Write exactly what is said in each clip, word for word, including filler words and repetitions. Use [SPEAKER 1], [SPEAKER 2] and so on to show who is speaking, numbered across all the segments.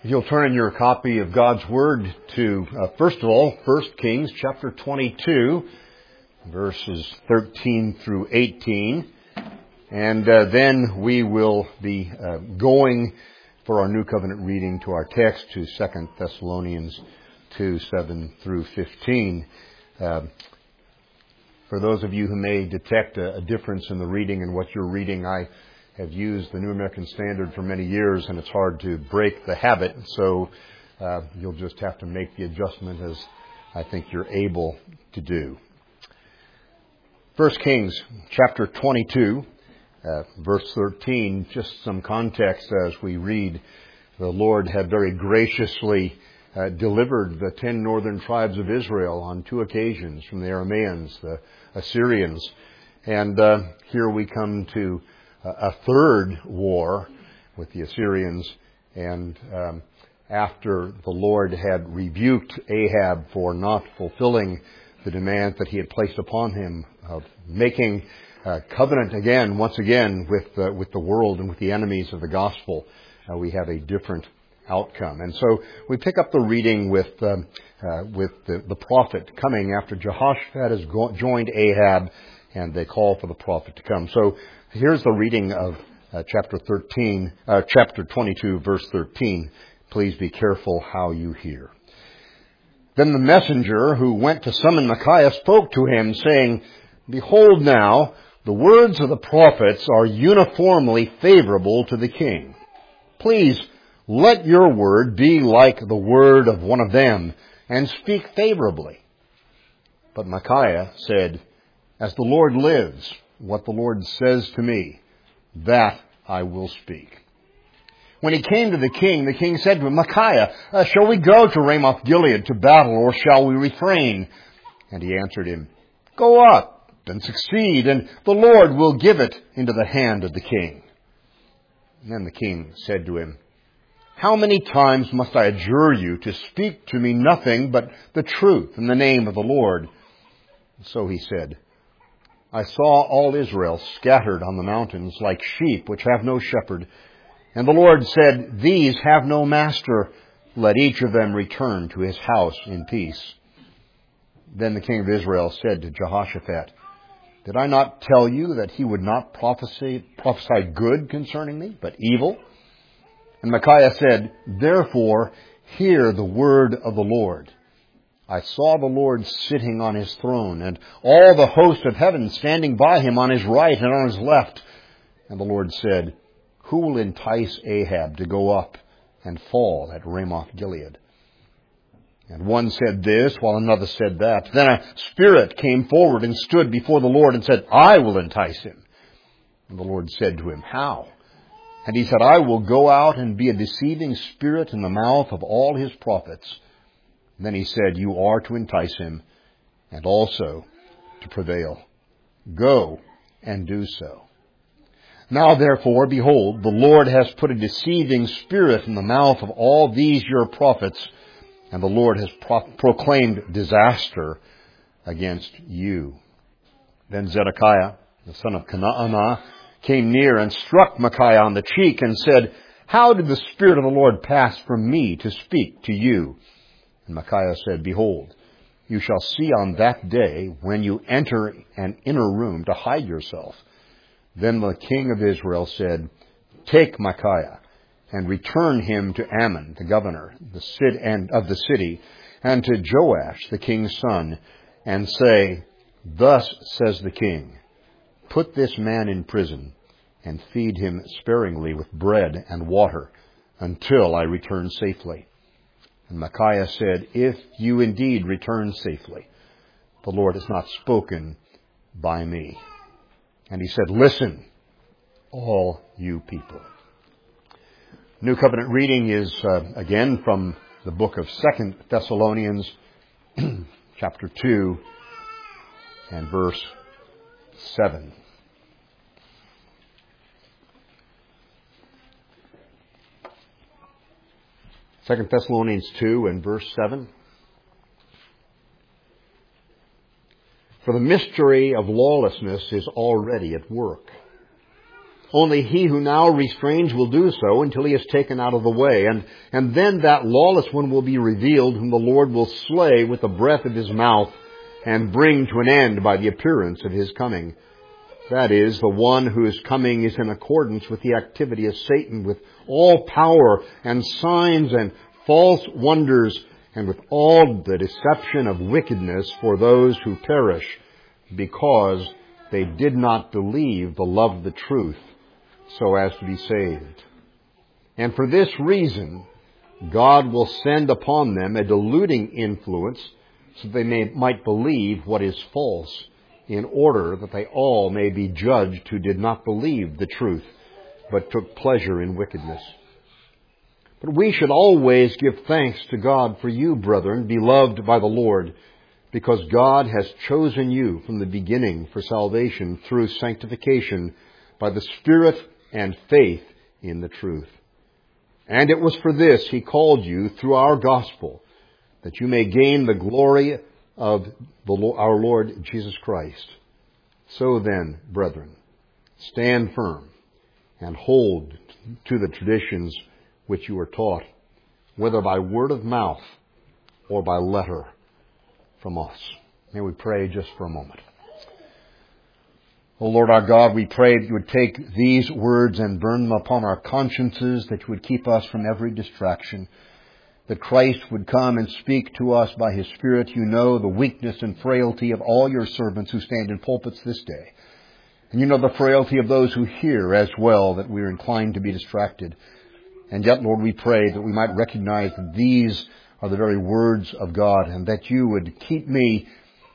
[SPEAKER 1] If you'll turn in your copy of God's Word to, uh, first of all, First Kings chapter twenty-two, verses thirteen through eighteen. And uh, then we will be uh, going for our New Covenant reading to our text to Second Thessalonians two, seven through fifteen. Uh, for those of you who may detect a, a difference in the reading and what you're reading, I have used the New American Standard for many years, and it's hard to break the habit, so uh, you'll just have to make the adjustment as I think you're able to do. First Kings chapter twenty-two, uh, verse thirteen, just some context as we read. The Lord had very graciously uh, delivered the ten northern tribes of Israel on two occasions from the Arameans, the Assyrians. And uh, here we come to a third war with the Assyrians, and um, after the Lord had rebuked Ahab for not fulfilling the demand that he had placed upon him of making a covenant again, once again, with uh, with the world and with the enemies of the gospel, uh, we have a different outcome. And so we pick up the reading with um, uh, with the, the prophet coming after Jehoshaphat has go- joined Ahab, and they call for the prophet to come. So here's the reading of uh, chapter thirteen, uh, chapter twenty-two, verse thirteen. Please be careful how you hear. Then the messenger who went to summon Micaiah spoke to him, saying, "Behold now, the words of the prophets are uniformly favorable to the king. Please let your word be like the word of one of them, and speak favorably." But Micaiah said, "As the Lord lives, what the Lord says to me, that I will speak." When he came to the king, the king said to him, "Micaiah, uh, shall we go to Ramoth Gilead to battle, or shall we refrain?" And he answered him, "Go up and succeed, and the Lord will give it into the hand of the king." And then the king said to him, "How many times must I adjure you to speak to me nothing but the truth in the name of the Lord?" So he said, "I saw all Israel scattered on the mountains like sheep which have no shepherd. And the Lord said, These have no master. Let each of them return to his house in peace." Then the king of Israel said to Jehoshaphat, "Did I not tell you that he would not prophesy, prophesy good concerning me, but evil?" And Micaiah said, "Therefore hear the word of the Lord. I saw the Lord sitting on his throne, and all the host of heaven standing by him on his right and on his left. And the Lord said, Who will entice Ahab to go up and fall at Ramoth Gilead?" And one said this, while another said that. Then a spirit came forward and stood before the Lord and said, "I will entice him." And the Lord said to him, "How?" And he said, "I will go out and be a deceiving spirit in the mouth of all his prophets." Then he said, "You are to entice him, and also to prevail. Go and do so. Now therefore, behold, the Lord has put a deceiving spirit in the mouth of all these your prophets, and the Lord has pro- proclaimed disaster against you." Then Zedekiah, the son of Kenana, came near and struck Micaiah on the cheek and said, "How did the Spirit of the Lord pass from me to speak to you?" And Micaiah said, "Behold, you shall see on that day when you enter an inner room to hide yourself." Then the king of Israel said, "Take Micaiah and return him to Ammon, the governor the city, and of the city, and to Joash, the king's son, and say, Thus says the king, Put this man in prison and feed him sparingly with bread and water until I return safely." And Micaiah said, "If you indeed return safely, the Lord has not spoken by me." And he said, "Listen, all you people." New Covenant reading is, uh, again, from the book of Second Thessalonians, chapter two, and verse seven. Second Thessalonians two and verse seven. "For the mystery of lawlessness is already at work. Only he who now restrains will do so until he is taken out of the way. And, and then that lawless one will be revealed, whom the Lord will slay with the breath of his mouth and bring to an end by the appearance of his coming. That is, the one whose coming is in accordance with the activity of Satan, with all power and signs and false wonders, and with all the deception of wickedness for those who perish, because they did not believe the love of the truth, so as to be saved. And for this reason, God will send upon them a deluding influence, so they may, might believe what is false, in order that they all may be judged who did not believe the truth, but took pleasure in wickedness. But we should always give thanks to God for you, brethren, beloved by the Lord, because God has chosen you from the beginning for salvation through sanctification by the Spirit and faith in the truth. And it was for this He called you through our gospel, that you may gain the glory of the, our Lord Jesus Christ. So then, brethren, stand firm and hold to the traditions which you were taught, whether by word of mouth or by letter from us. May we pray just for a moment. O Lord our God, we pray that you would take these words and burn them upon our consciences, that you would keep us from every distraction, that Christ would come and speak to us by His Spirit. You know the weakness and frailty of all your servants who stand in pulpits this day. And you know the frailty of those who hear as well, that we are inclined to be distracted. And yet, Lord, we pray that we might recognize that these are the very words of God, and that you would keep me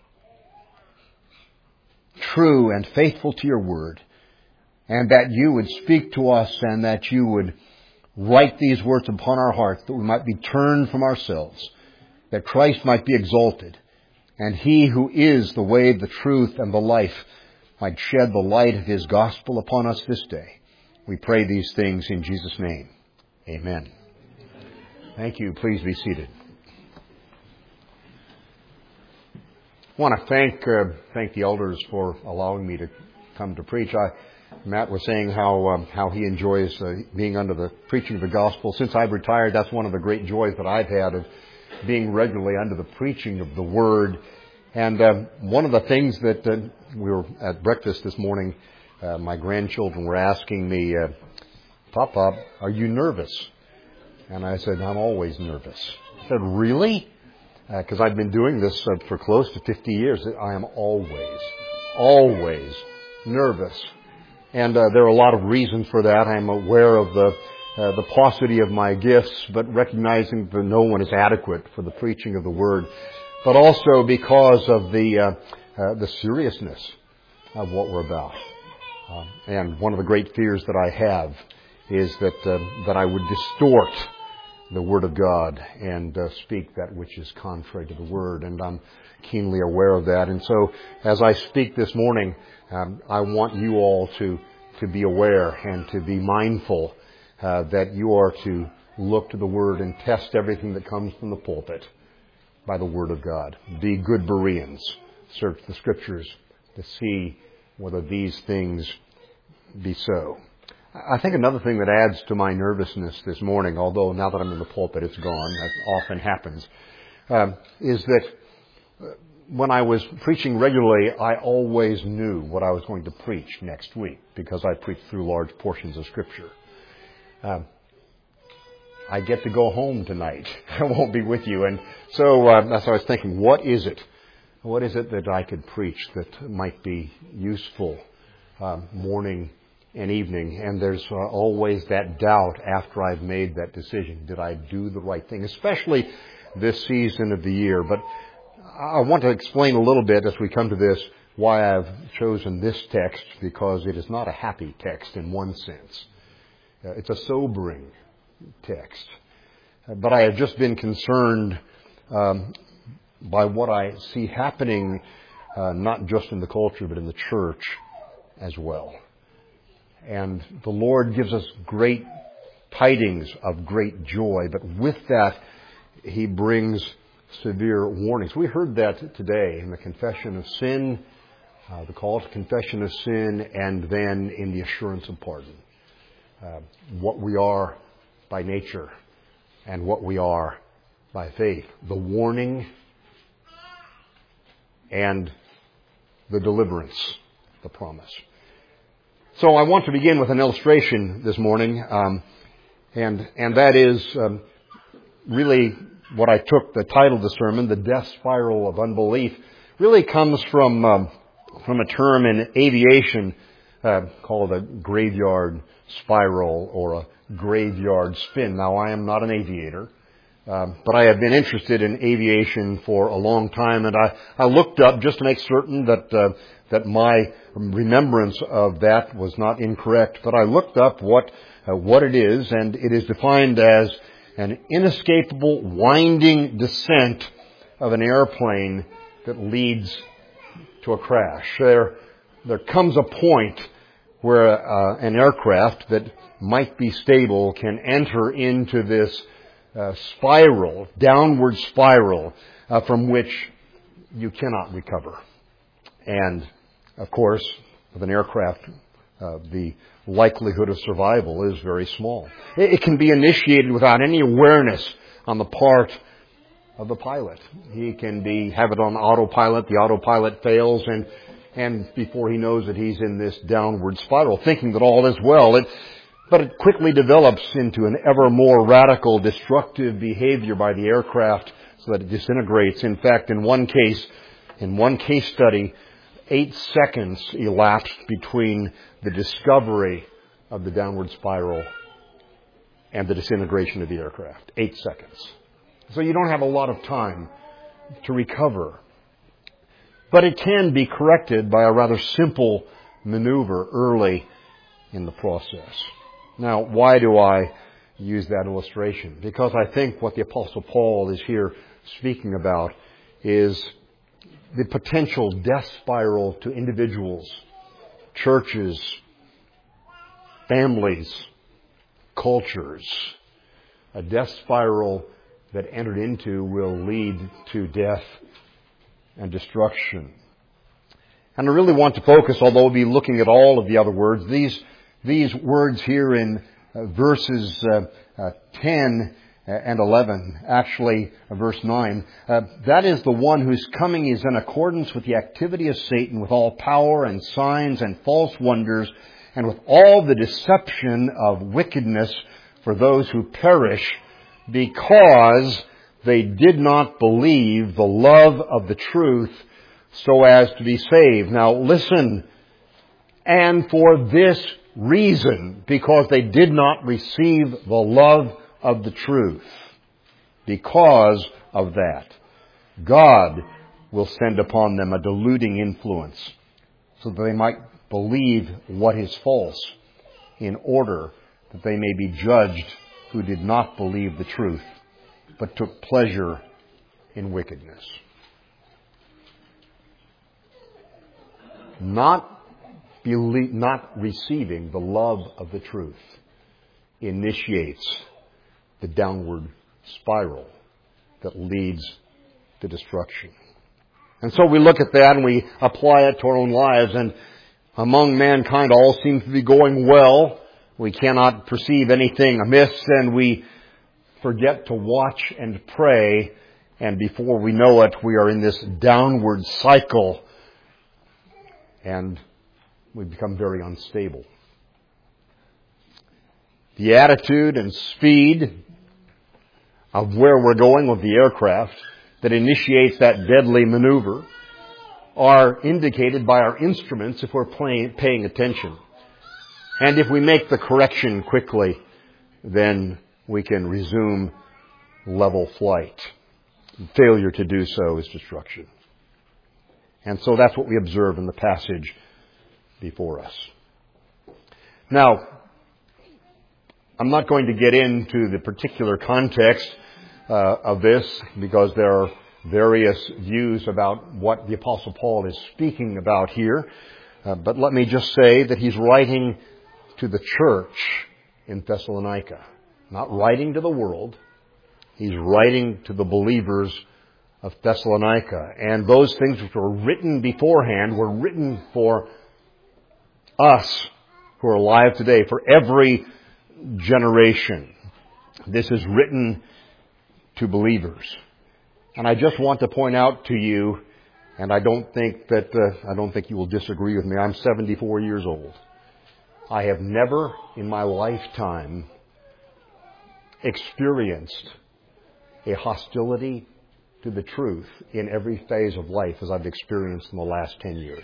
[SPEAKER 1] true and faithful to your word, and that you would speak to us, and that you would write these words upon our hearts, that we might be turned from ourselves, that Christ might be exalted, and He who is the way, the truth, and the life might shed the light of His gospel upon us this day. We pray these things in Jesus' name. Amen. Thank you. Please be seated. I want to thank uh, thank the elders for allowing me to come to preach. I, Matt was saying how um, how he enjoys uh, being under the preaching of the gospel. Since I've retired, that's one of the great joys that I've had, of being regularly under the preaching of the Word. And uh, one of the things that uh, we were at breakfast this morning, uh, my grandchildren were asking me, uh, Papa, are you nervous? And I said, I'm always nervous. I said, really? Because uh, I've been doing this uh, for close to fifty years. I am always, always nervous. And uh, there are a lot of reasons for that. I am aware of the uh, the paucity of my gifts, but recognizing that no one is adequate for the preaching of the Word. But also because of the uh, uh, the seriousness of what we're about. Uh, and one of the great fears that I have is that uh, that I would distort the Word of God and uh, speak that which is contrary to the Word. And I'm keenly aware of that. And so as I speak this morning, um, I want you all to, to be aware and to be mindful uh, that you are to look to the Word and test everything that comes from the pulpit by the Word of God. Be good Bereans. Search the Scriptures to see whether these things be so. I think another thing that adds to my nervousness this morning, although now that I'm in the pulpit it's gone, that often happens, um, is that when I was preaching regularly, I always knew what I was going to preach next week, because I preach through large portions of Scripture. Um, I get to go home tonight. I won't be with you. And so uh, that's what I was thinking, what is it? What is it that I could preach that might be useful uh, morning and evening? And there's uh, always that doubt after I've made that decision. Did I do the right thing? Especially this season of the year. But I want to explain a little bit as we come to this why I've chosen this text, because it is not a happy text in one sense. Uh, it's a sobering text. Uh, but I have just been concerned um, by what I see happening, uh, not just in the culture, but in the church as well. And the Lord gives us great tidings of great joy, but with that, He brings severe warnings. We heard that today in the confession of sin, uh, the call to confession of sin, and then in the assurance of pardon. Uh, what we are by nature and what we are by faith. The warning and the deliverance, the promise. So I want to begin with an illustration this morning, um, and and that is um, really what I took the title of the sermon, The Death Spiral of Unbelief, really comes from um, from a term in aviation uh, called a graveyard spiral or a graveyard spin. Now, I am not an aviator, um, but I have been interested in aviation for a long time, and I, I looked up just to make certain that uh, that my remembrance of that was not incorrect. But I looked up what uh, what it is, and it is defined as an inescapable winding descent of an airplane that leads to a crash. There, there comes a point where uh, an aircraft that might be stable can enter into this uh, spiral, downward spiral, uh, from which you cannot recover. And, of course, with an aircraft, uh, the likelihood of survival is very small. It, it can be initiated without any awareness on the part of the pilot. He can be have it on autopilot. The autopilot fails, and and before he knows it, he's in this downward spiral, thinking that all is well. It, but it quickly develops into an ever more radical, destructive behavior by the aircraft, so that it disintegrates. In fact, in one case, in one case study, eight seconds elapsed between the discovery of the downward spiral and the disintegration of the aircraft. Eight seconds. So you don't have a lot of time to recover. But it can be corrected by a rather simple maneuver early in the process. Now, why do I use that illustration? Because I think what the Apostle Paul is here speaking about is the potential death spiral to individuals, churches, families, cultures. A death spiral that entered into will lead to death and destruction. And I really want to focus, although we'll be looking at all of the other words, these these words here in uh, verses uh, uh, ten and eleven, actually uh, verse nine, uh, that is the one whose coming is in accordance with the activity of Satan, with all power and signs and false wonders, and with all the deception of wickedness for those who perish, because they did not believe the love of the truth so as to be saved. Now listen, and for this reason, because they did not receive the love of the truth, because of that, God will send upon them a deluding influence so that they might believe what is false, in order that they may be judged who did not believe the truth, but took pleasure in wickedness. Not believe, not receiving the love of the truth initiates the downward spiral that leads to destruction. And so we look at that and we apply it to our own lives, and among mankind all seems to be going well. We cannot perceive anything amiss, and we forget to watch and pray, and before we know it, we are in this downward cycle, and we become very unstable. The attitude and speed of where we're going with the aircraft that initiates that deadly maneuver are indicated by our instruments if we're playing, paying attention. And if we make the correction quickly, then we can resume level flight. Failure to do so is destruction. And so that's what we observe in the passage before us. Now, I'm not going to get into the particular context uh, of this, because there are various views about what the Apostle Paul is speaking about here. Uh, but let me just say that he's writing to the church in Thessalonica. Not writing to the world. He's writing to the believers of Thessalonica. And those things which were written beforehand were written for us who are alive today, for every generation. This is written to believers. And I just want to point out to you, and I don't think that uh, I don't think you will disagree with me. I'm seventy-four years old. I have never in my lifetime experienced a hostility to the truth in every phase of life as I've experienced in the last ten years.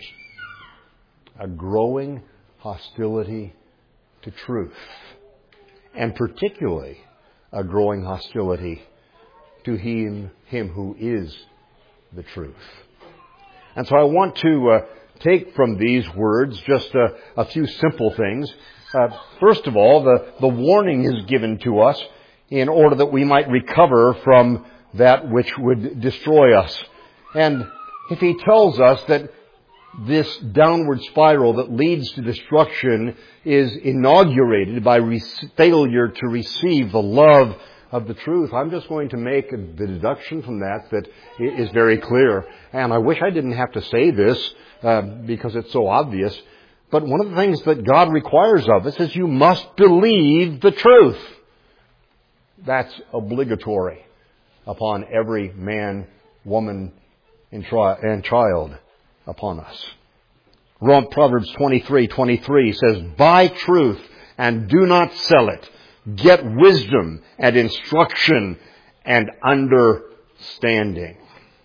[SPEAKER 1] A growing hostility to truth. And particularly a growing hostility to him, him who is the truth. And so I want to uh, take from these words just a, a few simple things. Uh, first of all, the, the warning is given to us in order that we might recover from that which would destroy us. And if he tells us that this downward spiral that leads to destruction is inaugurated by re- failure to receive the love of the truth, I'm just going to make the deduction from that that is very clear. And I wish I didn't have to say this uh, because it's so obvious. But one of the things that God requires of us is you must believe the truth. That's obligatory upon every man, woman, and, tri- and child upon us. Proverbs twenty-three twenty-three says, "Buy truth and do not sell it. Get wisdom and instruction and understanding."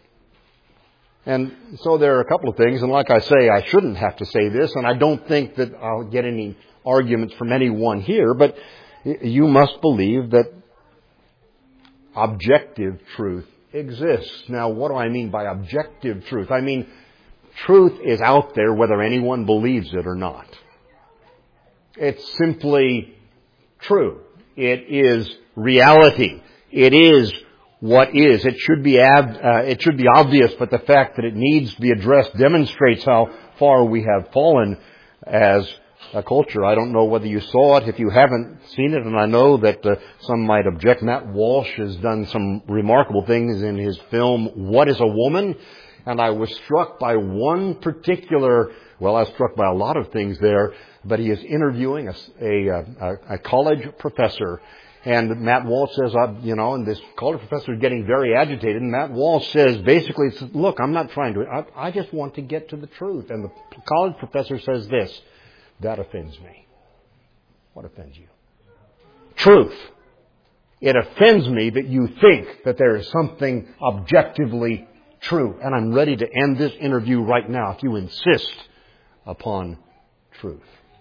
[SPEAKER 1] And so there are a couple of things, and like I say, I shouldn't have to say this, and I don't think that I'll get any arguments from anyone here, but you must believe that objective truth exists. Now, what do I mean by objective truth? I mean, truth is out there whether anyone believes it or not. It's simply true. It is reality. It is what is. It should be ab- uh, it should be obvious, but the fact that it needs to be addressed demonstrates how far we have fallen as a culture. I don't know whether you saw it. If you haven't seen it, and I know that uh, some might object, Matt Walsh has done some remarkable things in his film, What is a Woman? And I was struck by one particular, well, I was struck by a lot of things there, but he is interviewing a, a, a college professor. And Matt Walsh says, uh, you know, and this college professor is getting very agitated. And Matt Walsh says, basically, look, I'm not trying to, I, I just want to get to the truth. And the college professor says this, that offends me. What offends you? Truth. It offends me that you think that there is something objectively true. And I'm ready to end this interview right now if you insist upon truth.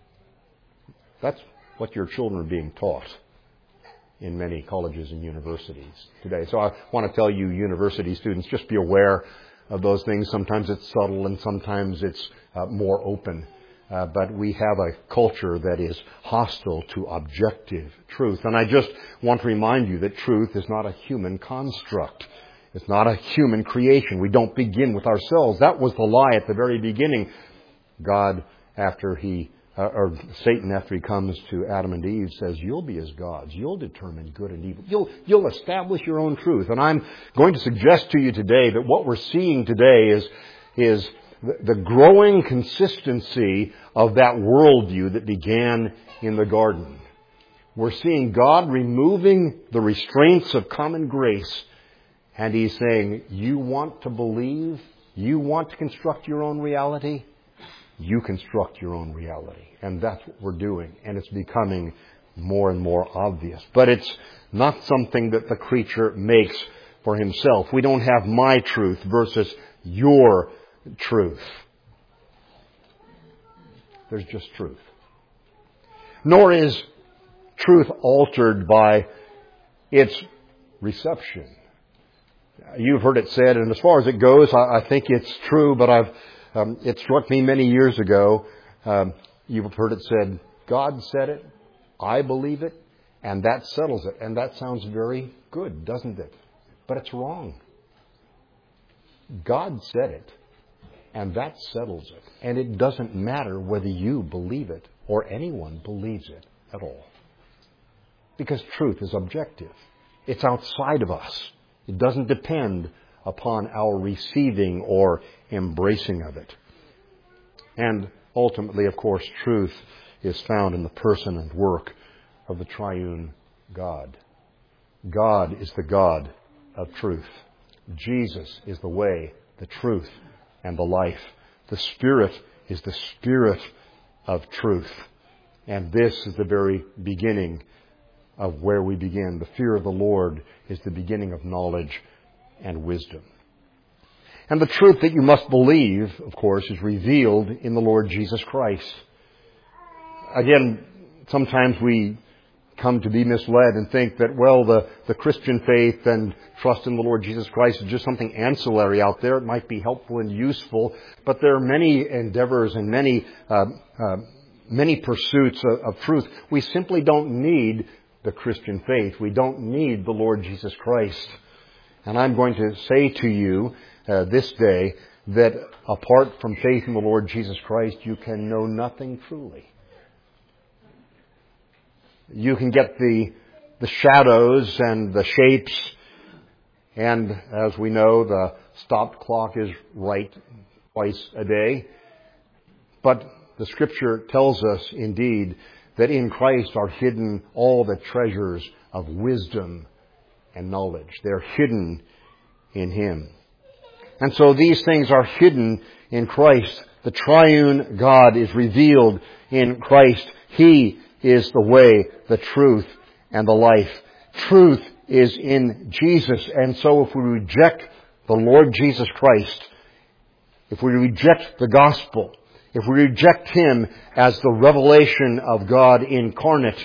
[SPEAKER 1] That's what your children are being taught in many colleges and universities today. So I want to tell you, university students, just be aware of those things. Sometimes it's subtle and sometimes it's uh, more open. Uh, but we have a culture that is hostile to objective truth. And I just want to remind you that truth is not a human construct. It's not a human creation. We don't begin with ourselves. That was the lie at the very beginning. God, after he, uh, or Satan, after he comes to Adam and Eve, says, you'll be as gods. You'll determine good and evil. You'll, you'll establish your own truth. And I'm going to suggest to you today that what we're seeing today is, is the growing consistency of that worldview that began in the garden. We're seeing God removing the restraints of common grace, and He's saying, you want to believe? You want to construct your own reality? You construct your own reality. And that's what we're doing, and it's becoming more and more obvious. But it's not something that the creature makes for himself. We don't have my truth versus your truth. There's just truth. Nor is truth altered by its reception. You've heard it said, and as far as it goes, I, I think it's true, but I've um, it struck me many years ago. Um, you've heard it said, God said it, I believe it, and that settles it. And that sounds very good, doesn't it? But it's wrong. God said it. And that settles it. And it doesn't matter whether you believe it or anyone believes it at all. Because truth is objective. It's outside of us. It doesn't depend upon our receiving or embracing of it. And ultimately, of course, truth is found in the person and work of the triune God. God is the God of truth. Jesus is the way, the truth, and the life. The Spirit is the Spirit of truth. And this is the very beginning of where we begin. The fear of the Lord is the beginning of knowledge and wisdom. And the truth that you must believe, of course, is revealed in the Lord Jesus Christ. Again, sometimes we come to be misled and think that, well, the, the Christian faith and trust in the Lord Jesus Christ is just something ancillary out there. It might be helpful and useful, but there are many endeavors and many uh, uh, many pursuits of, of truth. We simply don't need the Christian faith. We don't need the Lord Jesus Christ. And I'm going to say to you uh, this day that apart from faith in the Lord Jesus Christ, you can know nothing truly. You can get the the shadows and the shapes, and as we know, the stopped clock is right twice a day. But the Scripture tells us indeed that in Christ are hidden all the treasures of wisdom and knowledge. They're hidden in Him. And so these things are hidden in Christ. The triune God is revealed in Christ. He is the way, the truth, and the life. Truth is in Jesus. And so if we reject the Lord Jesus Christ, if we reject the gospel, if we reject Him as the revelation of God incarnate,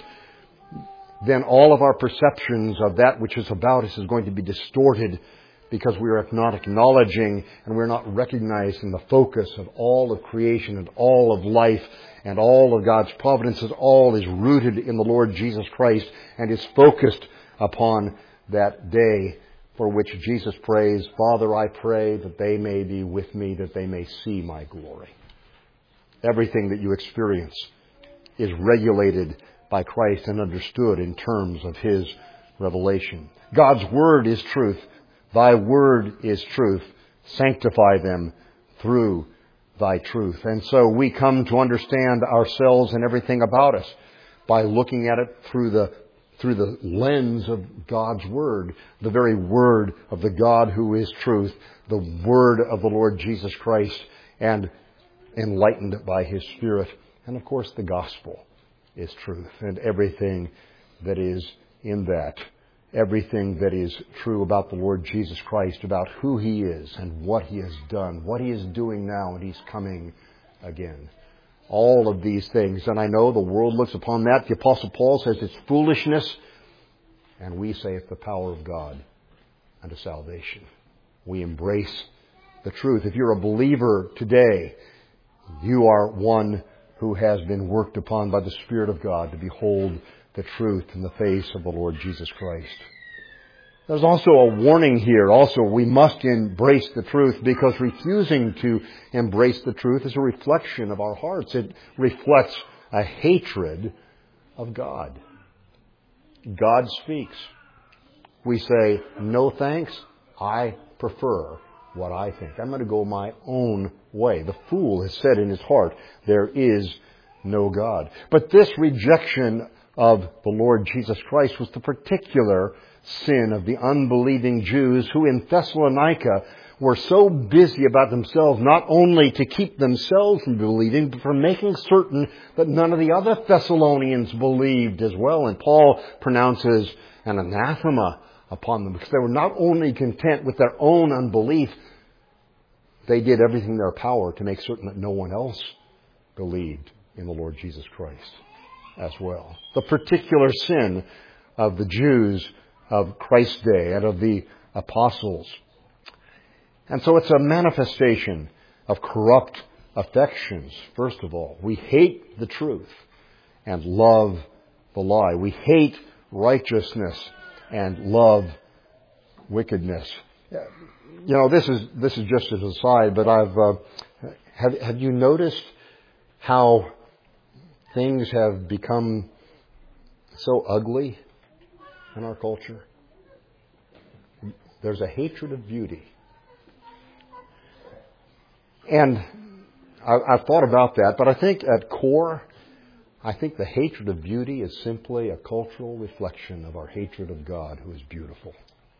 [SPEAKER 1] then all of our perceptions of that which is about us is going to be distorted because we are not acknowledging and we're not recognizing the focus of all of creation and all of life and all of God's providences. All is rooted in the Lord Jesus Christ and is focused upon that day for which Jesus prays, Father, I pray that they may be with me, that they may see my glory. Everything that you experience is regulated by Christ and understood in terms of His revelation. God's Word is truth. Thy Word is truth. Sanctify them through Thy truth. And so we come to understand ourselves and everything about us by looking at it through the through the lens of God's Word, the very Word of the God who is truth, the Word of the Lord Jesus Christ, and enlightened by His Spirit. And of course the gospel is truth, and everything that is in that, everything that is true about the Lord Jesus Christ, about who He is and what He has done, what He is doing now, and He's coming again. All of these things. And I know the world looks upon that. The Apostle Paul says it's foolishness, and we say it's the power of God unto salvation. We embrace the truth. If you're a believer today, you are one who has been worked upon by the Spirit of God to behold the truth in the face of the Lord Jesus Christ. There's also a warning here. Also, we must embrace the truth, because refusing to embrace the truth is a reflection of our hearts. It reflects a hatred of God. God speaks. We say, no thanks, I prefer what I think. I'm going to go my own way. The fool has said in his heart, there is no God. But this rejection of the Lord Jesus Christ was the particular sin of the unbelieving Jews who in Thessalonica were so busy about themselves, not only to keep themselves from believing, but for making certain that none of the other Thessalonians believed as well. And Paul pronounces an anathema upon them, because they were not only content with their own unbelief, they did everything in their power to make certain that no one else believed in the Lord Jesus Christ as well. The particular sin of the Jews of Christ's day and of the apostles. And so it's a manifestation of corrupt affections, first of all. We hate the truth and love the lie. We hate righteousness and love wickedness. You know, this is this is just as an aside, but I've uh, have have you noticed how things have become so ugly in our culture? There's a hatred of beauty. And I, I've thought about that, but I think at core, I think the hatred of beauty is simply a cultural reflection of our hatred of God, who is beautiful.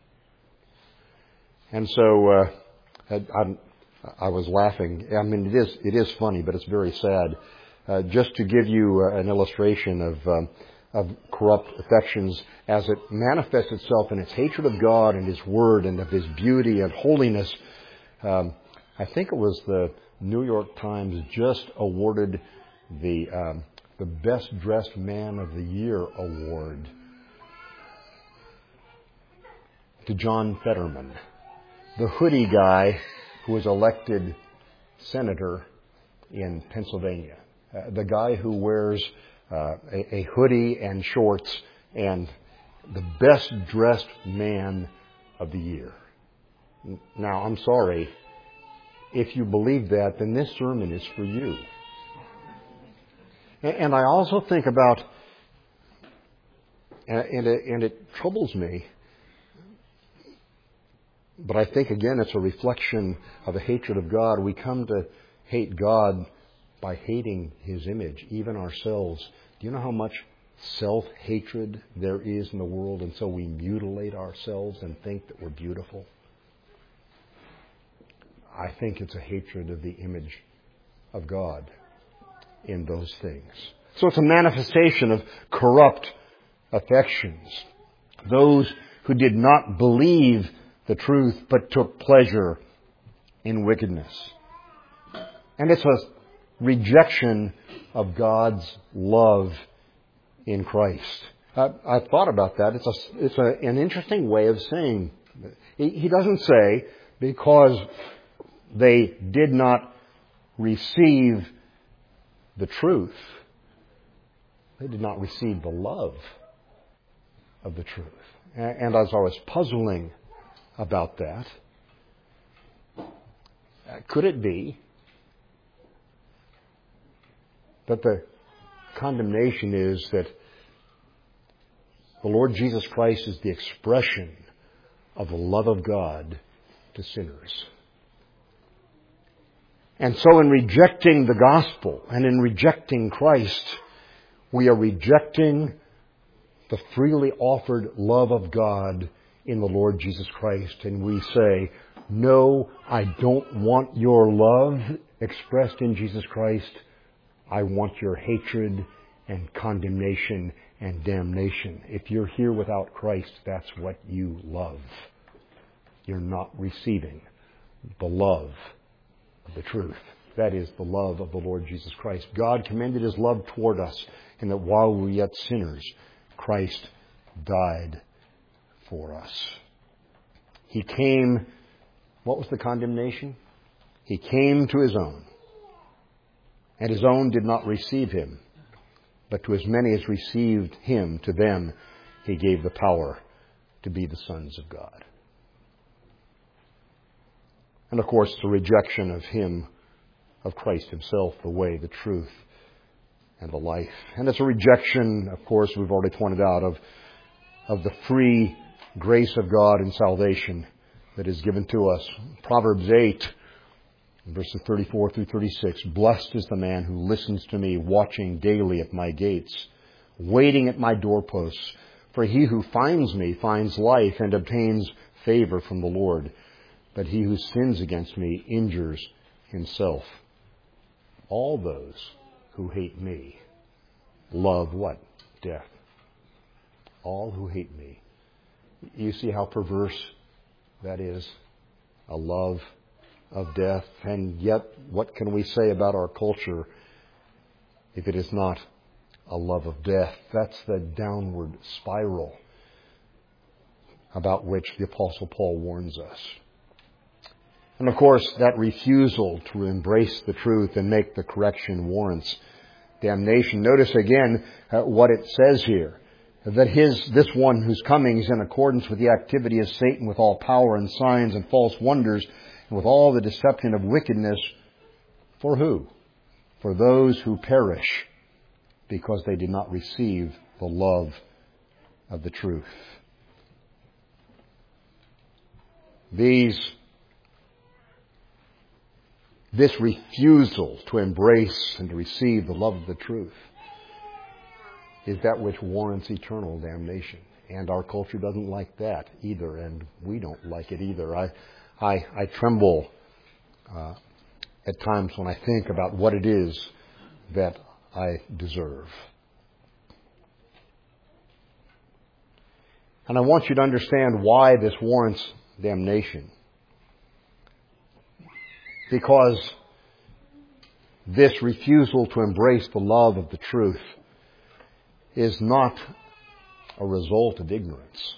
[SPEAKER 1] And so uh, I, I, I was laughing. I mean, it is it is funny, but it's very sad. Uh, just to give you uh, an illustration of um, of corrupt affections as it manifests itself in its hatred of God and His Word and of His beauty and holiness. Um, I think it was the New York Times just awarded the um, the Best Dressed Man of the Year award to John Fetterman, the hoodie guy who was elected senator in Pennsylvania. Uh, the guy who wears uh, a, a hoodie and shorts and the best dressed man of the year. Now, I'm sorry. If you believe that, then this sermon is for you. And, and I also think about, and it, and it troubles me, but I think, again, it's a reflection of a hatred of God. We come to hate God by hating His image, even ourselves. Do you know how much self-hatred there is in the world? And so we mutilate ourselves and think that we're beautiful. I think it's a hatred of the image of God in those things. So it's a manifestation of corrupt affections. Those who did not believe the truth but took pleasure in wickedness. And it's a rejection of God's love in Christ. I, I've thought about that. It's, a, it's a, an interesting way of saying. He, he doesn't say because they did not receive the truth. They did not receive the love of the truth. And as I was puzzling about that, could it be that the condemnation is that the Lord Jesus Christ is the expression of the love of God to sinners? And so in rejecting the gospel and in rejecting Christ, we are rejecting the freely offered love of God in the Lord Jesus Christ. And we say, no, I don't want your love expressed in Jesus Christ. I want your hatred and condemnation and damnation. If you're here without Christ, that's what you love. You're not receiving the love of the truth. That is the love of the Lord Jesus Christ. God commended His love toward us in that while we were yet sinners, Christ died for us. He came, what was the condemnation? He came to His own, and His own did not receive Him. But to as many as received Him, to them He gave the power to be the sons of God. And of course, the rejection of Him, of Christ Himself, the way, the truth, and the life. And it's a rejection, of course, we've already pointed out, of, of the free grace of God in salvation that is given to us. Proverbs eight, verses thirty-four through thirty-six. Blessed is the man who listens to me, watching daily at my gates, waiting at my doorposts. For he who finds me finds life and obtains favor from the Lord. But he who sins against me injures himself. All those who hate me love what? Death. All who hate me. You see how perverse that is? A love of death. And yet, what can we say about our culture if it is not a love of death? That's the downward spiral about which the Apostle Paul warns us. And of course, that refusal to embrace the truth and make the correction warrants damnation. Notice again uh, what it says here. That his, this one who's coming is in accordance with the activity of Satan with all power and signs and false wonders and with all the deception of wickedness. For who? For those who perish because they did not receive the love of the truth. These this refusal to embrace and to receive the love of the truth is that which warrants eternal damnation. And our culture doesn't like that either, and we don't like it either. I, I, I tremble uh, at times when I think about what it is that I deserve. And I want you to understand why this warrants damnation. Because this refusal to embrace the love of the truth is not a result of ignorance.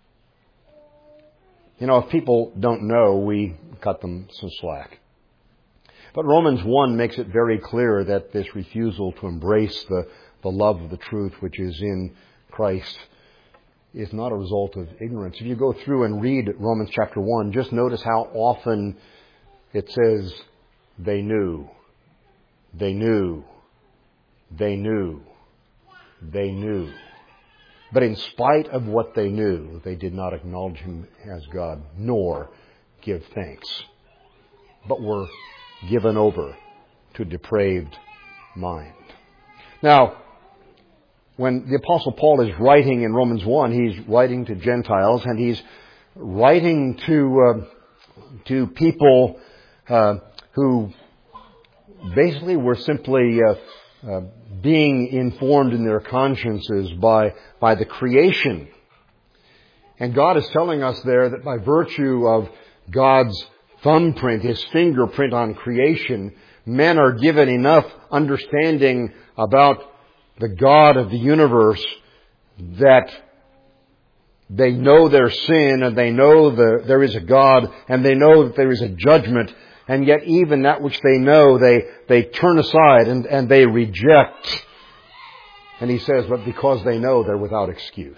[SPEAKER 1] You know, if people don't know, we cut them some slack. But Romans one makes it very clear that this refusal to embrace the, the love of the truth which is in Christ is not a result of ignorance. If you go through and read Romans chapter one, just notice how often it says, they knew, they knew, they knew, they knew. But in spite of what they knew, they did not acknowledge Him as God, nor give thanks, but were given over to depraved mind. Now, when the Apostle Paul is writing in Romans one, he's writing to Gentiles, and he's writing to uh, to people uh, who basically were simply uh, uh, being informed in their consciences by by the creation. And God is telling us there that by virtue of God's thumbprint, His fingerprint on creation, men are given enough understanding about the God of the universe that they know their sin, and they know the, there is a God, and they know that there is a judgment, and yet even that which they know, they, they turn aside and, and they reject. And he says, but because they know, they're without excuse.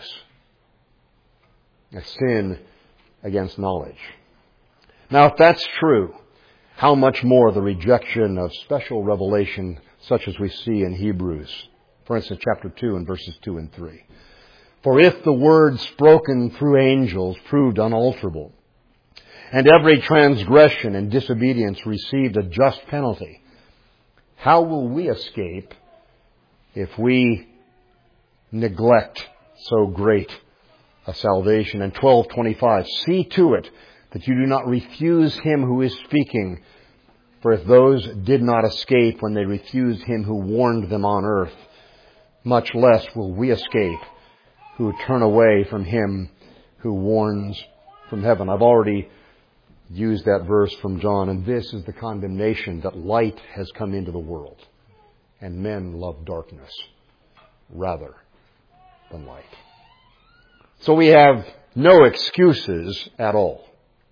[SPEAKER 1] A sin against knowledge. Now, if that's true, how much more the rejection of special revelation such as we see in Hebrews. For instance, chapter two and verses two and three. For if the word spoken through angels proved unalterable, and every transgression and disobedience received a just penalty, how will we escape if we neglect so great a salvation? And twelve twenty-five, see to it that you do not refuse Him who is speaking, for if those did not escape when they refused Him who warned them on earth, much less will we escape who turn away from Him who warns from heaven. I've already used that verse from John, and this is the condemnation, that light has come into the world, and men love darkness rather than light. So we have no excuses at all.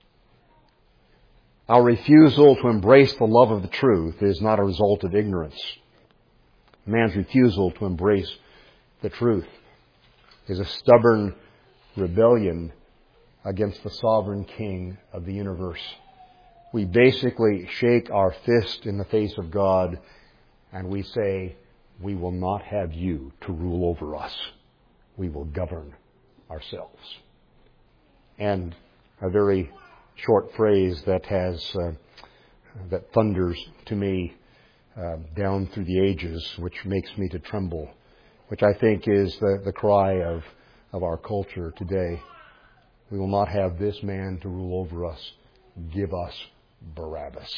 [SPEAKER 1] Our refusal to embrace the love of the truth is not a result of ignorance. Man's refusal to embrace the truth is a stubborn rebellion against the sovereign King of the universe. We basically shake our fist in the face of God and we say, we will not have you to rule over us. We will govern ourselves. And a very short phrase that has uh, that thunders to me uh, down through the ages, which makes me to tremble, which I think is the, the cry of, of our culture today. We will not have this man to rule over us. Give us Barabbas.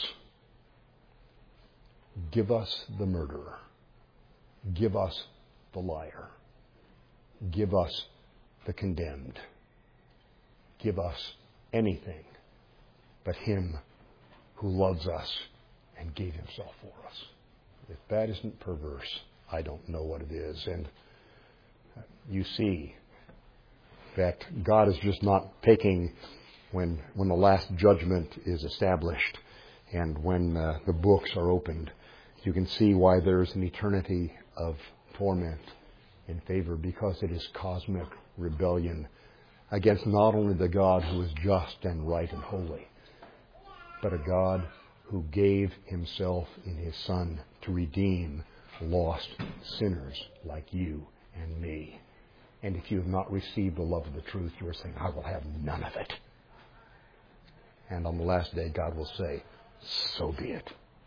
[SPEAKER 1] Give us the murderer. Give us the liar. Give us the condemned. Give us anything but Him who loves us and gave Himself for us. If that isn't perverse, I don't know what it is. And you see that God is just not taking, when when the last judgment is established and when uh, the books are opened, you can see why there's an eternity of torment in favor, because it is cosmic rebellion against not only the God who is just and right and holy, but a God who gave Himself in His Son to redeem lost sinners like you and me. And if you have not received the love of the truth, you are saying, I will have none of it. And on the last day, God will say, so be it.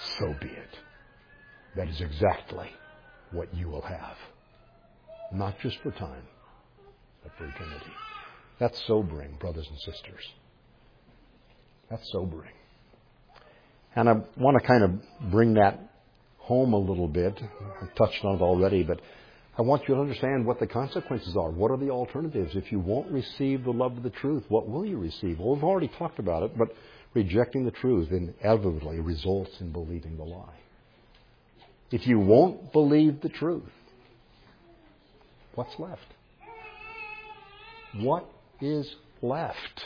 [SPEAKER 1] so be it. That is exactly what you will have. Not just for time, but for eternity. That's sobering, brothers and sisters. That's sobering. And I want to kind of bring that home a little bit. I've touched on it already, but I want you to understand what the consequences are. What are the alternatives? If you won't receive the love of the truth, what will you receive? Well, we've already talked about it, but rejecting the truth inevitably results in believing the lie. If you won't believe the truth, what's left? What is left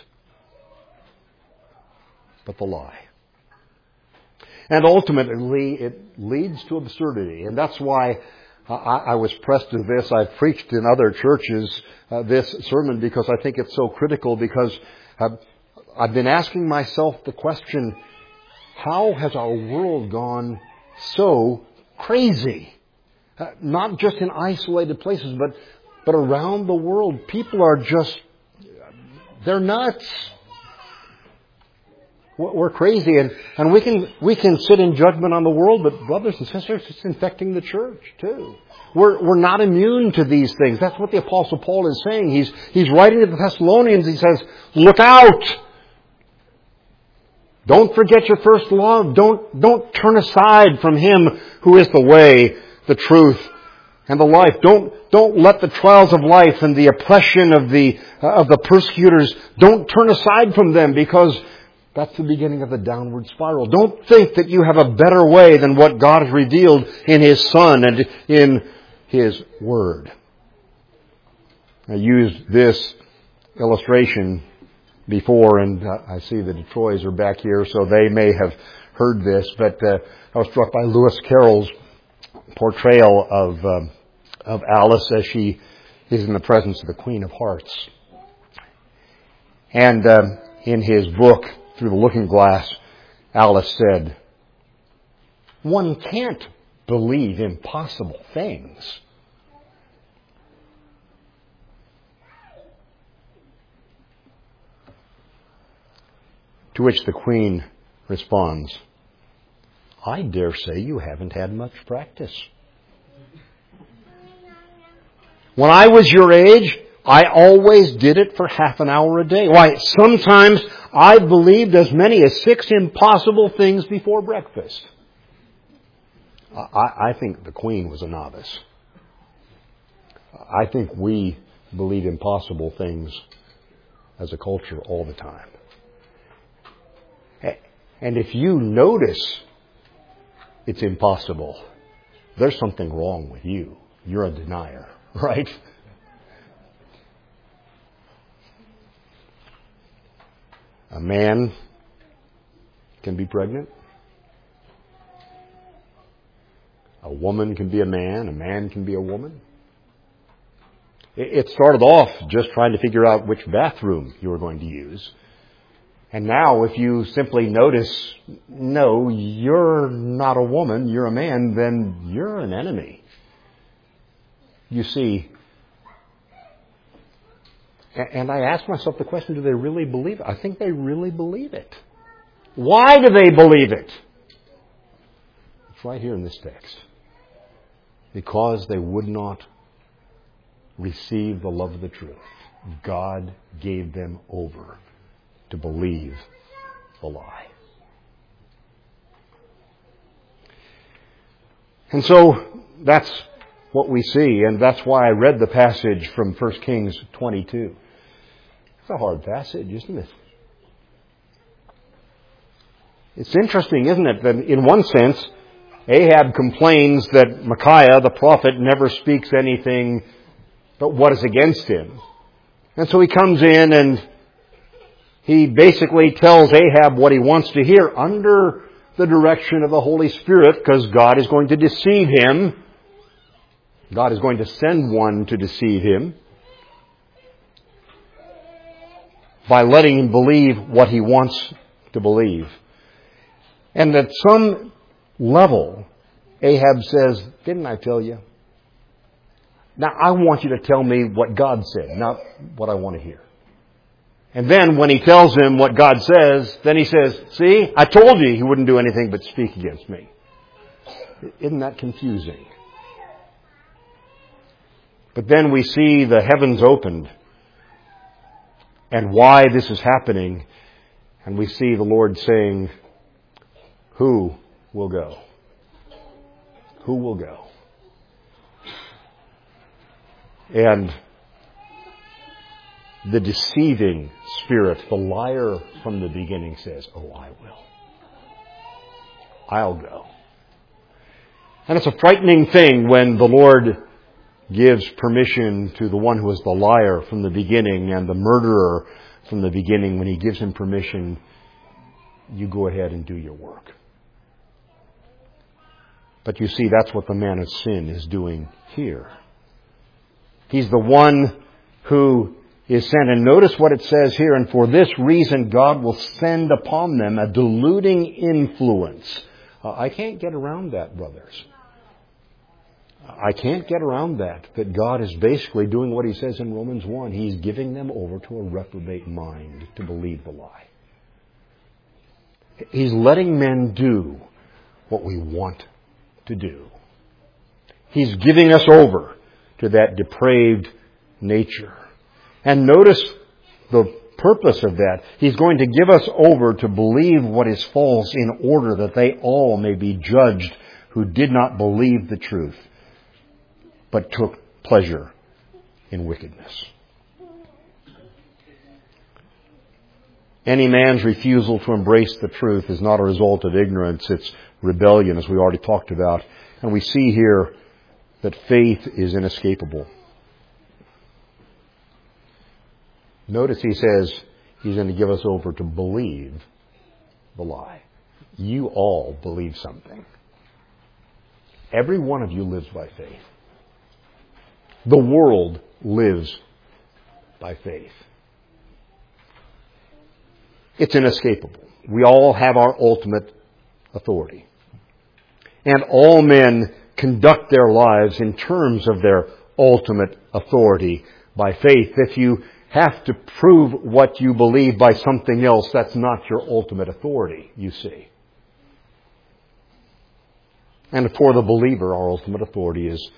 [SPEAKER 1] but the lie? And ultimately, it leads to absurdity. And that's why I, I was pressed to this. I've preached in other churches uh, this sermon because I think it's so critical, because uh, I've been asking myself the question, how has our world gone so crazy? Uh, not just in isolated places, but, but around the world. People are just, they're nuts. We're crazy, and, and we can we can sit in judgment on the world, but brothers and sisters, it's infecting the church too. We're we're not immune to these things. That's what the Apostle Paul is saying. He's he's writing to the Thessalonians. He says, "Look out! Don't forget your first love. Don't don't turn aside from Him who is the way, the truth, and the life. Don't don't let the trials of life and the oppression of the uh, of the persecutors, don't turn aside from them, because that's the beginning of the downward spiral. Don't think that you have a better way than what God has revealed in His Son and in His Word." I used this illustration before, and I see the Detroits are back here, so they may have heard this, but uh, I was struck by Lewis Carroll's portrayal of, um, of Alice as she is in the presence of the Queen of Hearts. And um, in his book, Through the Looking Glass, Alice said, "One can't believe impossible things." To which the Queen responds, "I dare say you haven't had much practice. When I was your age, I always did it for half an hour a day. Why, sometimes I believed as many as six impossible things before breakfast." I, I think the Queen was a novice. I think we believe impossible things as a culture all the time. And if you notice it's impossible, there's something wrong with you. You're a denier, right? A man can be pregnant. A woman can be a man. A man can be a woman. It started off just trying to figure out which bathroom you were going to use. And now if you simply notice, no, you're not a woman, you're a man, then you're an enemy. You see, and I ask myself the question, do they really believe it? I think they really believe it. Why do they believe it? It's right here in this text. Because they would not receive the love of the truth. God gave them over to believe the lie. And so that's what we see, and that's why I read the passage from First Kings twenty-two. It's a hard passage, isn't it? It's interesting, isn't it, that in one sense, Ahab complains that Micaiah, the prophet, never speaks anything but what is against him. And so he comes in and he basically tells Ahab what he wants to hear under the direction of the Holy Spirit, because God is going to deceive him. God is going to send one to deceive him by letting him believe what he wants to believe. And at some level, Ahab says, "Didn't I tell you? Now I want you to tell me what God said, not what I want to hear." And then when he tells him what God says, then he says, see, I told you he wouldn't do anything but speak against me. Isn't that confusing? But then we see the heavens opened and why this is happening. And we see the Lord saying, who will go? Who will go? And the deceiving spirit, the liar from the beginning says, oh, I will. I'll go. And it's a frightening thing when the Lord gives permission to the one who is the liar from the beginning and the murderer from the beginning. When he gives him permission, you go ahead and do your work. But you see, that's what the man of sin is doing here. He's the one who is sent. And notice what it says here. And for this reason, God will send upon them a deluding influence. Uh, I can't get around that, brothers. I can't get around that, that God is basically doing what he says in Romans one. He's giving them over to a reprobate mind to believe the lie. He's letting men do what we want to do. He's giving us over to that depraved nature. And notice the purpose of that. He's going to give us over to believe what is false in order that they all may be judged who did not believe the truth, but took pleasure in wickedness. Any man's refusal to embrace the truth is not a result of ignorance. It's rebellion, as we already talked about. And we see here that faith is inescapable. Notice he says he's going to give us over to believe the lie. You all believe something. Every one of you lives by faith. The world lives by faith. It's inescapable. We all have our ultimate authority. And all men conduct their lives in terms of their ultimate authority by faith. If you have to prove what you believe by something else, that's not your ultimate authority, you see. And for the believer, our ultimate authority is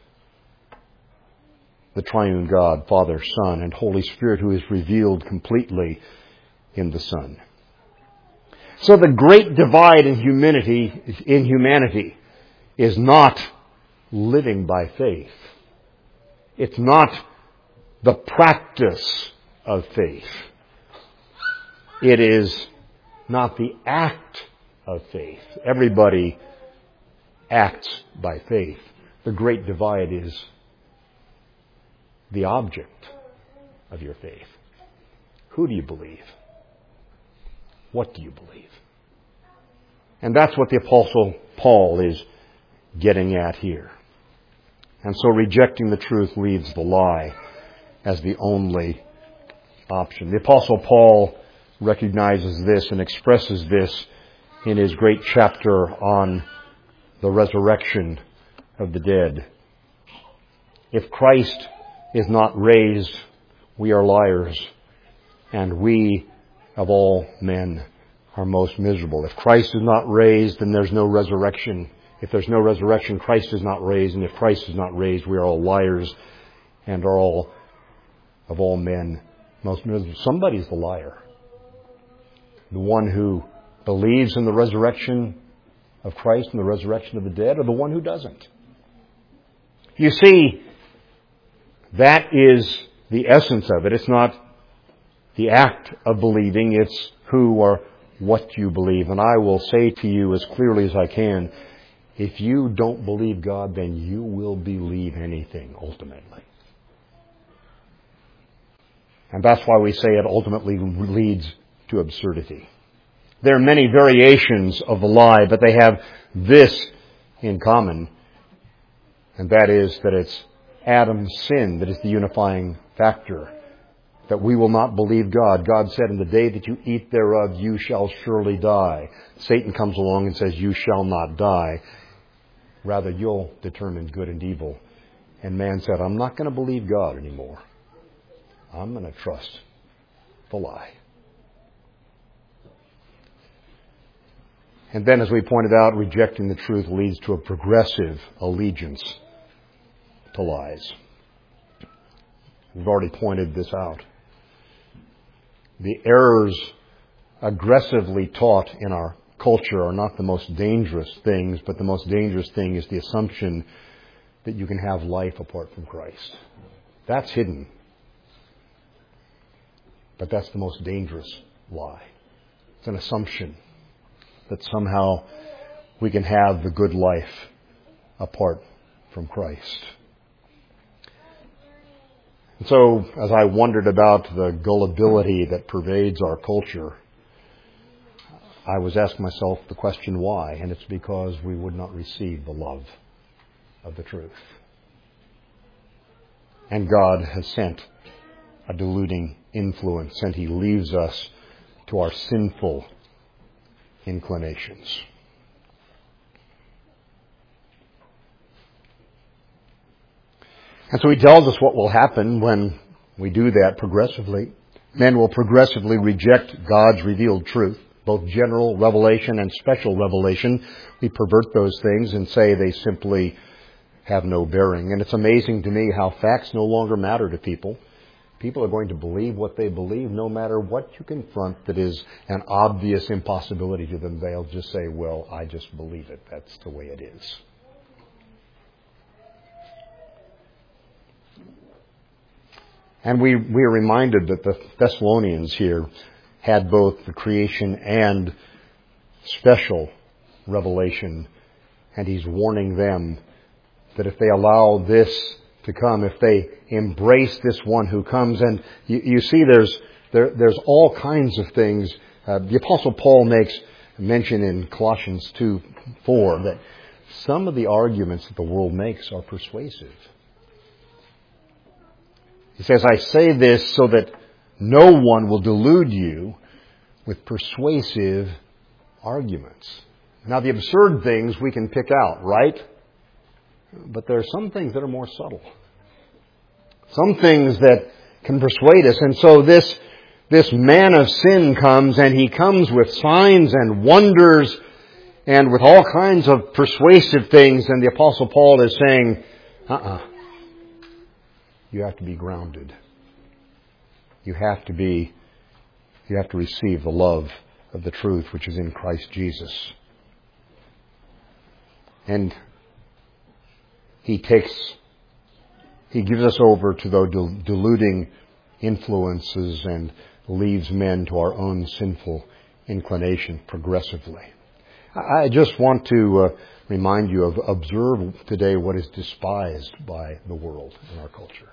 [SPEAKER 1] the triune God, Father, Son, and Holy Spirit, who is revealed completely in the Son. So the great divide in humanity, in humanity is not living by faith. It's not the practice of faith. It is not the act of faith. Everybody acts by faith. The great divide is the object of your faith. Who do you believe? What do you believe? And that's what the Apostle Paul is getting at here. And so rejecting the truth leaves the lie as the only option. The Apostle Paul recognizes this and expresses this in his great chapter on the resurrection of the dead. If Christ is not raised, we are liars, and we of all men are most miserable. If Christ is not raised, then there's no resurrection. If there's no resurrection, Christ is not raised, and if Christ is not raised, we are all liars and are all of all men most miserable. Somebody's the liar. The one who believes in the resurrection of Christ and the resurrection of the dead, or the one who doesn't. You see, that is the essence of it. It's not the act of believing, it's who or what you believe. And I will say to you as clearly as I can, if you don't believe God, then you will believe anything ultimately. And that's why we say it ultimately leads to absurdity. There are many variations of the lie, but they have this in common, and that is that it's Adam's sin that is the unifying factor, that we will not believe God. God said, in the day that you eat thereof, you shall surely die. Satan comes along and says, you shall not die. Rather, you'll determine good and evil. And man said, I'm not going to believe God anymore. I'm going to trust the lie. And then, as we pointed out, rejecting the truth leads to a progressive allegiance to lies. We've already pointed this out. The errors aggressively taught in our culture are not the most dangerous things, but the most dangerous thing is the assumption that you can have life apart from Christ. That's hidden. But that's the most dangerous lie. It's an assumption that somehow we can have the good life apart from Christ. And so, as I wondered about the gullibility that pervades our culture, I was asking myself the question why, and it's because we would not receive the love of the truth. And God has sent a deluding influence, and He leaves us to our sinful inclinations. And so He tells us what will happen when we do that progressively. Men will progressively reject God's revealed truth, both general revelation and special revelation. We pervert those things and say they simply have no bearing. And it's amazing to me how facts no longer matter to people. People are going to believe what they believe no matter what you confront that is an obvious impossibility to them. They'll just say, well, I just believe it. That's the way it is. And we, we are reminded that the Thessalonians here had both the creation and special revelation. And he's warning them that if they allow this to come, if they embrace this one who comes, and you, you see there's there, there's all kinds of things. Uh, the Apostle Paul makes mention in Colossians two four that some of the arguments that the world makes are persuasive. He says, I say this so that no one will delude you with persuasive arguments. Now, the absurd things we can pick out, right? But there are some things that are more subtle. Some things that can persuade us. And so this, this man of sin comes, and he comes with signs and wonders and with all kinds of persuasive things. And the Apostle Paul is saying, uh-uh. You have to be grounded. You have to be, you have to receive the love of the truth which is in Christ Jesus. And he takes, he gives us over to those deluding influences and leaves men to our own sinful inclination progressively. I just want to uh, remind you of, observe today what is despised by the world in our culture.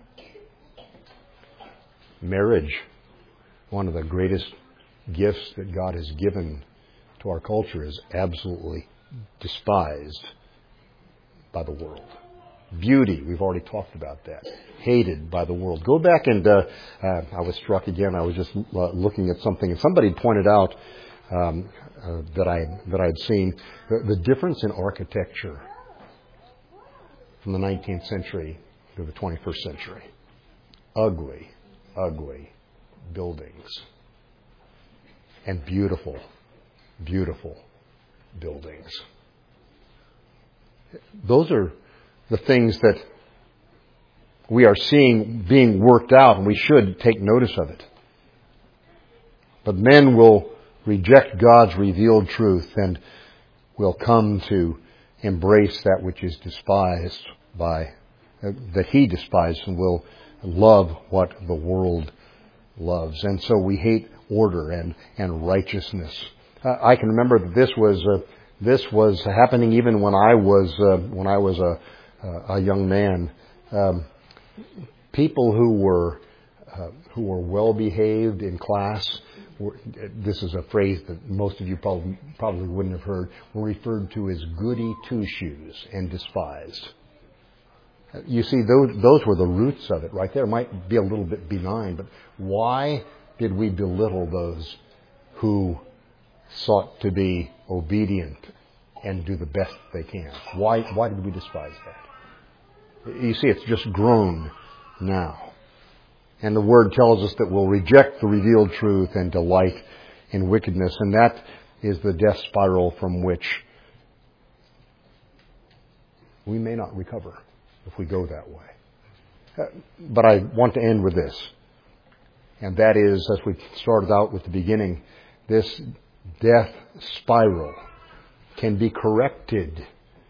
[SPEAKER 1] Marriage, one of the greatest gifts that God has given to our culture, is absolutely despised by the world. Beauty, we've already talked about that. Hated by the world. Go back and, uh, uh, I was struck again, I was just uh, looking at something, and somebody pointed out um, uh, that I that I'd seen the, the difference in architecture from the nineteenth century to the twenty-first century. Ugly, ugly buildings. And beautiful, beautiful buildings. Those are the things that we are seeing being worked out, and we should take notice of it. But men will reject God's revealed truth and will come to embrace that which is despised by, uh, that he despised, and will love what the world loves. And so we hate order and, and righteousness. Uh, I can remember that this was uh, this was happening even when I was uh, when I was a a young man. Um, people who were uh, who were well behaved in class, were, this is a phrase that most of you probably probably wouldn't have heard, were referred to as goody two shoes and despised. You see, those, those were the roots of it right there. It might be a little bit benign, but why did we belittle those who sought to be obedient and do the best they can? Why, why did we despise that? You see, it's just grown now. And the Word tells us that we'll reject the revealed truth and delight in wickedness. And that is the death spiral from which we may not recover if we go that way. But I want to end with this. And that is, as we started out with the beginning, this death spiral can be corrected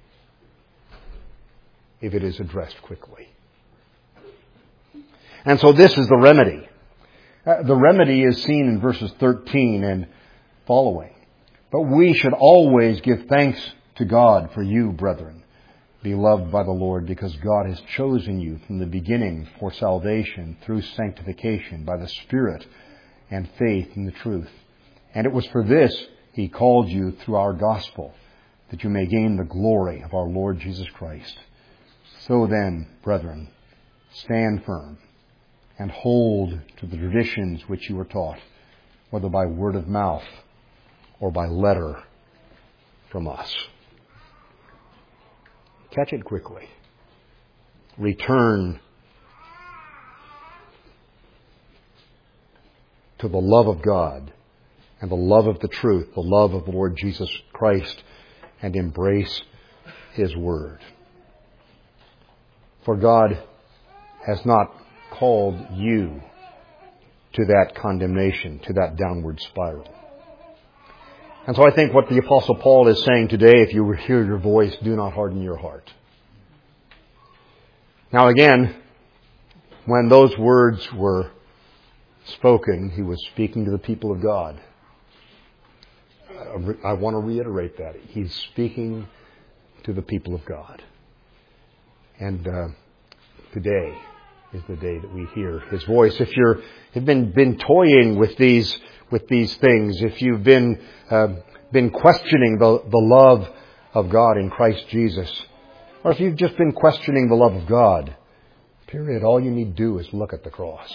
[SPEAKER 1] if it is addressed quickly. And so this is the remedy. Uh, the remedy is seen in verses thirteen and following. But we should always give thanks to God for you, brethren, beloved by the Lord, because God has chosen you from the beginning for salvation through sanctification by the Spirit and faith in the truth. And it was for this He called you through our gospel, that you may gain the glory of our Lord Jesus Christ. So then, brethren, stand firm and hold to the traditions which you were taught, whether by word of mouth or by letter from us. Catch it quickly. Return to the love of God and the love of the truth, the love of the Lord Jesus Christ, and embrace His Word. For God has not called you to that condemnation, to that downward spiral. And so I think what the Apostle Paul is saying today, if you hear your voice, do not harden your heart. Now again, when those words were spoken, he was speaking to the people of God. I want to reiterate that. He's speaking to the people of God. And uh, today is the day that we hear His voice. If you're, have been, been toying with these with these things, if you've been uh, been questioning the, the love of God in Christ Jesus, or if you've just been questioning the love of God, period, all you need to do is look at the cross.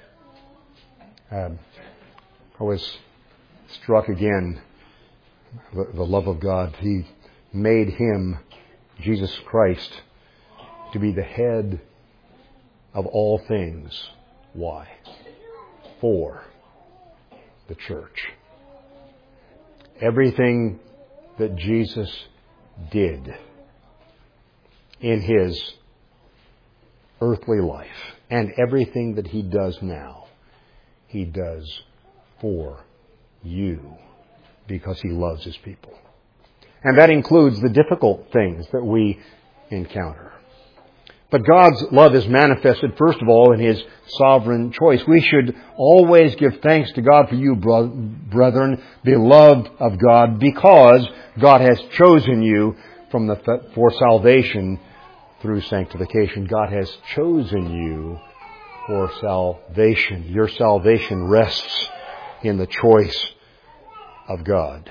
[SPEAKER 1] Um, I was struck again, the, the love of God. He made Him, Jesus Christ, to be the head of all things. Why? For the church. Everything that Jesus did in His earthly life and everything that He does now, He does for you because He loves His people. And that includes the difficult things that we encounter. But God's love is manifested, first of all, in His sovereign choice. We should always give thanks to God for you, brethren, beloved of God, because God has chosen you from the, for salvation through sanctification. God has chosen you for salvation. Your salvation rests in the choice of God.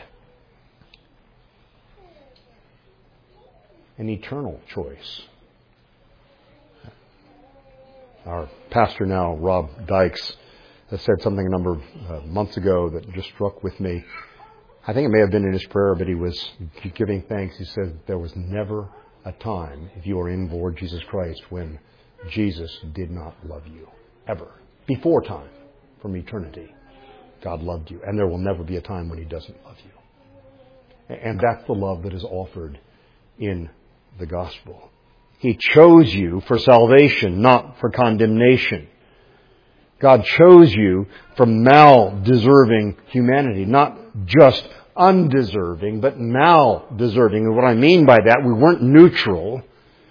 [SPEAKER 1] An eternal choice. Our pastor now, Rob Dykes, has said something a number of uh, months ago that just struck with me. I think it may have been in his prayer, but he was giving thanks. He said there was never a time, if you are in the Lord Jesus Christ, when Jesus did not love you. Ever. Before time. From eternity. God loved you. And there will never be a time when He doesn't love you. And that's the love that is offered in the gospel. He chose you for salvation, not for condemnation. God chose you from mal-deserving humanity, not just undeserving, but mal-deserving. And what I mean by that, we weren't neutral.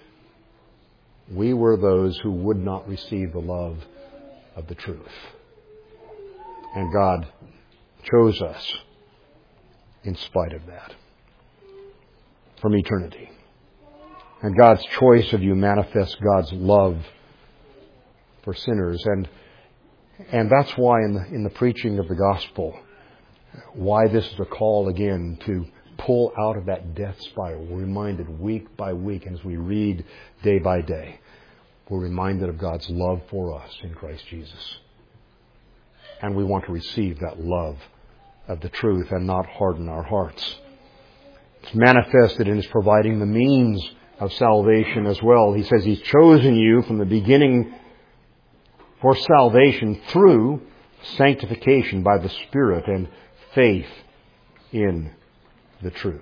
[SPEAKER 1] We were those who would not receive the love of the truth. And God chose us in spite of that. From eternity. And God's choice of you manifests God's love for sinners. And and that's why in the, in the preaching of the gospel, why this is a call again to pull out of that death spiral. We're reminded week by week, and as we read day by day, we're reminded of God's love for us in Christ Jesus. And we want to receive that love of the truth and not harden our hearts. It's manifested in His providing the means of salvation as well. He says He's chosen you from the beginning for salvation through sanctification by the Spirit and faith in the truth.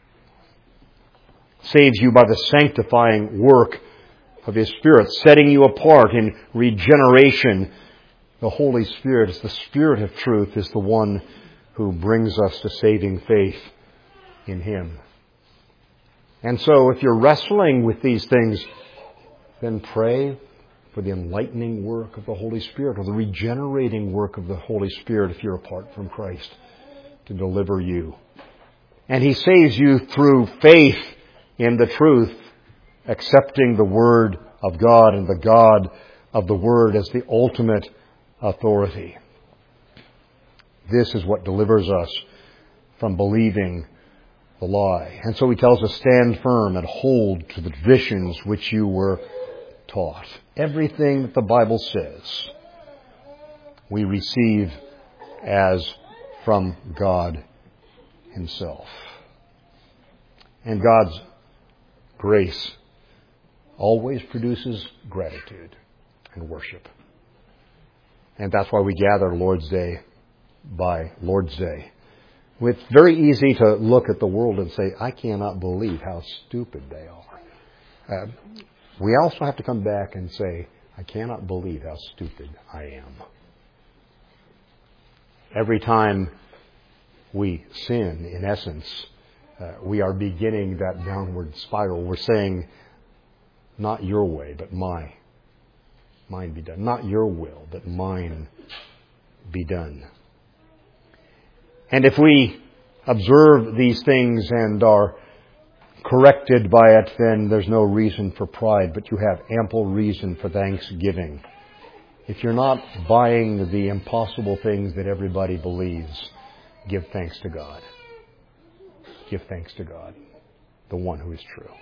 [SPEAKER 1] Saves you by the sanctifying work of His Spirit, setting you apart in regeneration. The Holy Spirit, is the Spirit of truth, is the one who brings us to saving faith in Him. And so if you're wrestling with these things, then pray for the enlightening work of the Holy Spirit, or the regenerating work of the Holy Spirit if you're apart from Christ, to deliver you. And He saves you through faith in the truth, accepting the Word of God and the God of the Word as the ultimate authority. This is what delivers us from believing the lie. And so He tells us, stand firm and hold to the traditions which you were taught. Everything that the Bible says, we receive as from God Himself. And God's grace always produces gratitude and worship. And that's why we gather Lord's Day by Lord's Day. It's very easy to look at the world and say, I cannot believe how stupid they are. Uh, we also have to come back and say, I cannot believe how stupid I am. Every time we sin, in essence, uh, we are beginning that downward spiral. We're saying, not your way, but my. Mine be done. Not your will, but mine be done. And if we observe these things and are corrected by it, then there's no reason for pride, but you have ample reason for thanksgiving. If you're not buying the impossible things that everybody believes, give thanks to God. Give thanks to God, the one who is true.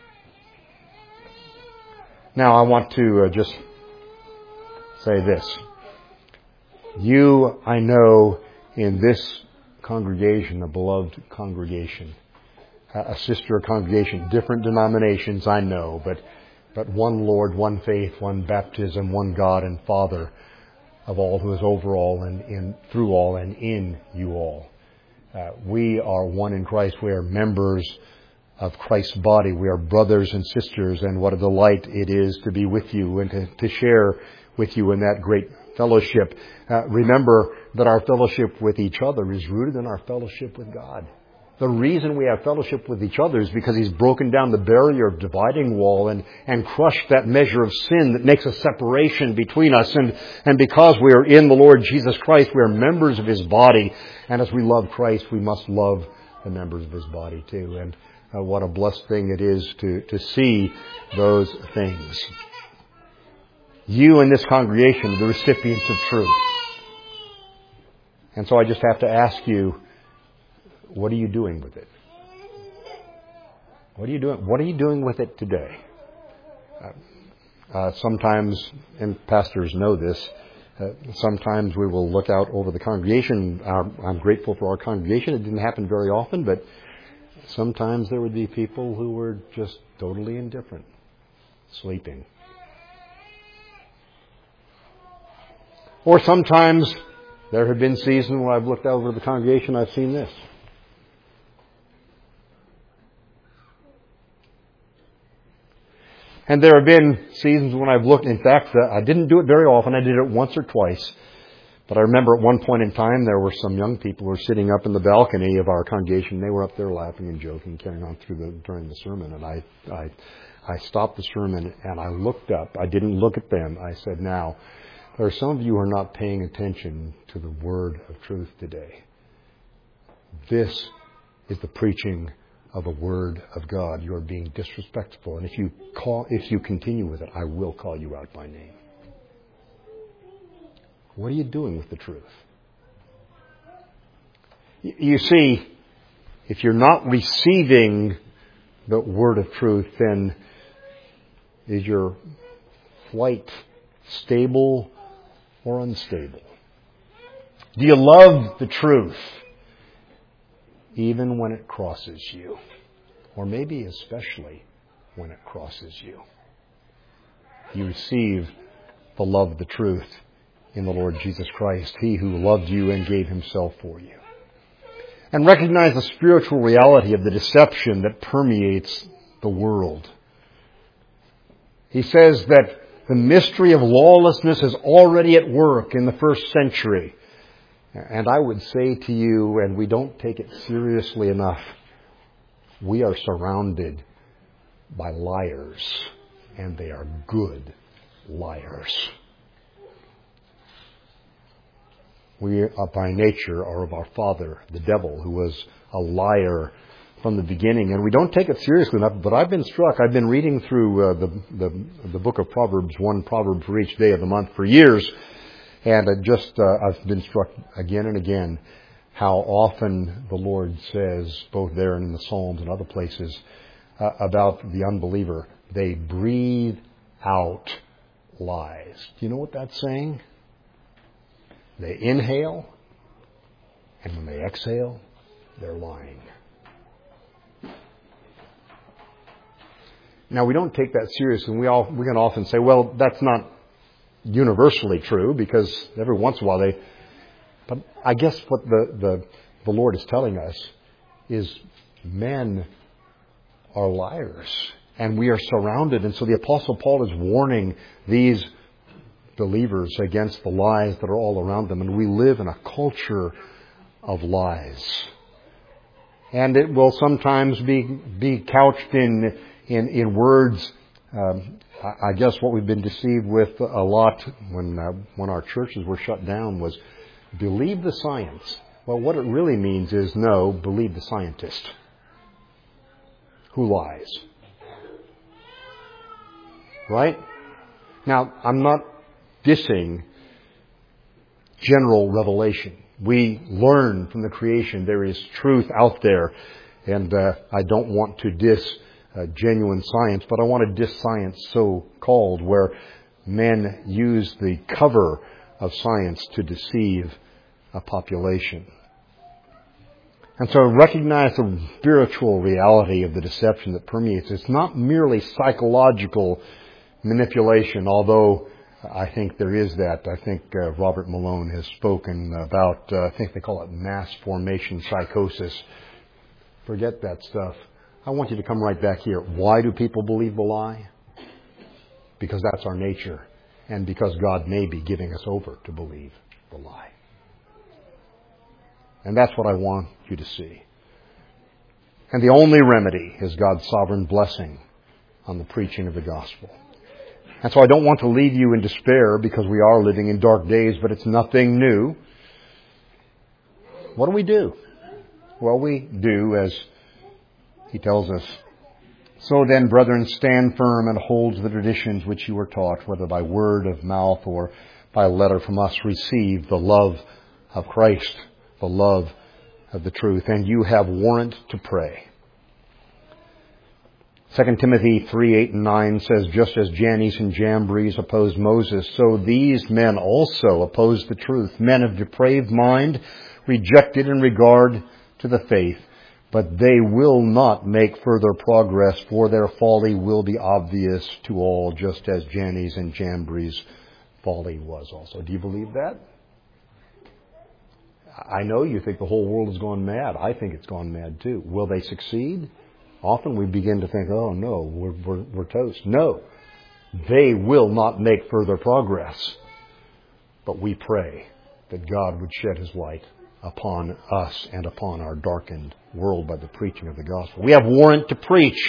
[SPEAKER 1] Now I want to uh, just say this. You, I know, in this congregation, a beloved congregation, a sister congregation, different denominations, I know, but but one Lord, one faith, one baptism, one God and Father of all, who is over all and in through all and in you all. Uh, we are one in Christ. We are members of Christ's body. We are brothers and sisters, and what a delight it is to be with you and to, to share with you in that great fellowship. Uh, remember that our fellowship with each other is rooted in our fellowship with God. The reason we have fellowship with each other is because He's broken down the barrier of dividing wall and, and crushed that measure of sin that makes a separation between us. And, and because we are in the Lord Jesus Christ, we are members of His body. And as we love Christ, we must love the members of His body too. And uh, what a blessed thing it is to, to see those things. You in this congregation are the recipients of truth. And so I just have to ask you, what are you doing with it? What are you doing? What are you doing with it today? Uh, uh, sometimes, and pastors know this, uh, sometimes we will look out over the congregation. Our, I'm grateful for our congregation. It didn't happen very often, but sometimes there would be people who were just totally indifferent, sleeping. Or sometimes there have been seasons when I've looked over the congregation, I've seen this. And there have been seasons when I've looked, in fact, I didn't do it very often, I did it once or twice. But I remember at one point in time there were some young people who were sitting up in the balcony of our congregation. They were up there laughing and joking, carrying on through the, during the sermon. And I, I, I stopped the sermon and I looked up. I didn't look at them. I said, now, there are some of you who are not paying attention to the word of truth today. This is the preaching of the word of God. You are being disrespectful. And if you call, if you continue with it, I will call you out by name. What are you doing with the truth? You see, if you're not receiving the word of truth, then is your flight stable or unstable? Do you love the truth even when it crosses you? Or maybe especially when it crosses you. You receive the love of the truth in the Lord Jesus Christ, He who loved you and gave Himself for you. And recognize the spiritual reality of the deception that permeates the world. He says that the mystery of lawlessness is already at work in the first century. And I would say to you, and we don't take it seriously enough, we are surrounded by liars, and they are good liars. We, uh, by nature, are of our father, the devil, who was a liar from the beginning. And we don't take it seriously enough, but I've been struck. I've been reading through uh, the, the the book of Proverbs, one proverb for each day of the month for years. And I just, uh, I've been struck again and again how often the Lord says, both there and in the Psalms and other places, uh, about the unbeliever, they breathe out lies. Do you know what that's saying? They inhale, and when they exhale, they're lying. Now, we don't take that seriously, and we all we can often say, well, that's not universally true, because every once in a while they... But I guess what the, the, the Lord is telling us is men are liars, and we are surrounded. And so the Apostle Paul is warning these believers against the lies that are all around them. And we live in a culture of lies. And it will sometimes be be couched in in, in words. Um, I, I guess what we've been deceived with a lot when uh, when our churches were shut down was believe the science. Well, what it really means is no, believe the scientist who lies. Right? Now, I'm not dissing general revelation. We learn from the creation there is truth out there, and uh, I don't want to diss uh, genuine science, but I want to diss science so-called, where men use the cover of science to deceive a population. And so recognize the spiritual reality of the deception that permeates. It's not merely psychological manipulation, although I think there is that. I think uh, Robert Malone has spoken about, uh, I think they call it mass formation psychosis. Forget that stuff. I want you to come right back here. Why do people believe the lie? Because that's our nature, and because God may be giving us over to believe the lie. And that's what I want you to see. And the only remedy is God's sovereign blessing on the preaching of the gospel. And so I don't want to leave you in despair, because we are living in dark days, but it's nothing new. What do we do? Well, we do as he tells us. So then, brethren, stand firm and hold the traditions which you were taught, whether by word of mouth or by letter from us. Receive the love of Christ, the love of the truth, and you have warrant to pray. Second Timothy three, eight and nine says, just as Jannes and Jambres opposed Moses, so these men also opposed the truth. Men of depraved mind, rejected in regard to the faith, but they will not make further progress, for their folly will be obvious to all, just as Jannes and Jambres' folly was also. Do you believe that? I know you think the whole world has gone mad. I think it's gone mad too. Will they succeed? Often we begin to think, oh no, we're, we're, we're toast. No, they will not make further progress. But we pray that God would shed His light upon us and upon our darkened world by the preaching of the gospel. We have warrant to preach.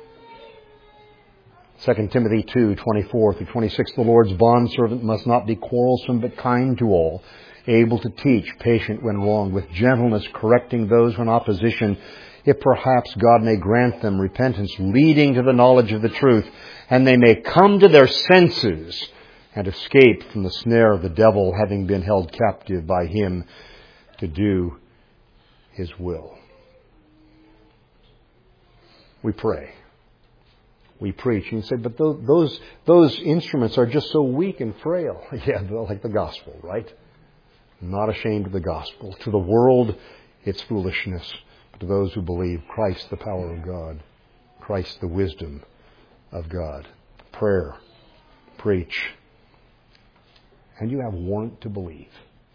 [SPEAKER 1] Second Timothy two, twenty-four through twenty-six, the Lord's bondservant must not be quarrelsome, but kind to all, able to teach, patient when wrong, with gentleness correcting those who are in opposition, if perhaps God may grant them repentance, leading to the knowledge of the truth, and they may come to their senses and escape from the snare of the devil, having been held captive by him to do his will. We pray. We preach. And you say, but those, those, those instruments are just so weak and frail. Yeah, like the gospel, right? Not ashamed of the gospel. To the world, it's foolishness. But to those who believe, Christ, the power of God. Christ, the wisdom of God. Prayer. Preach. and you have warrant to believe.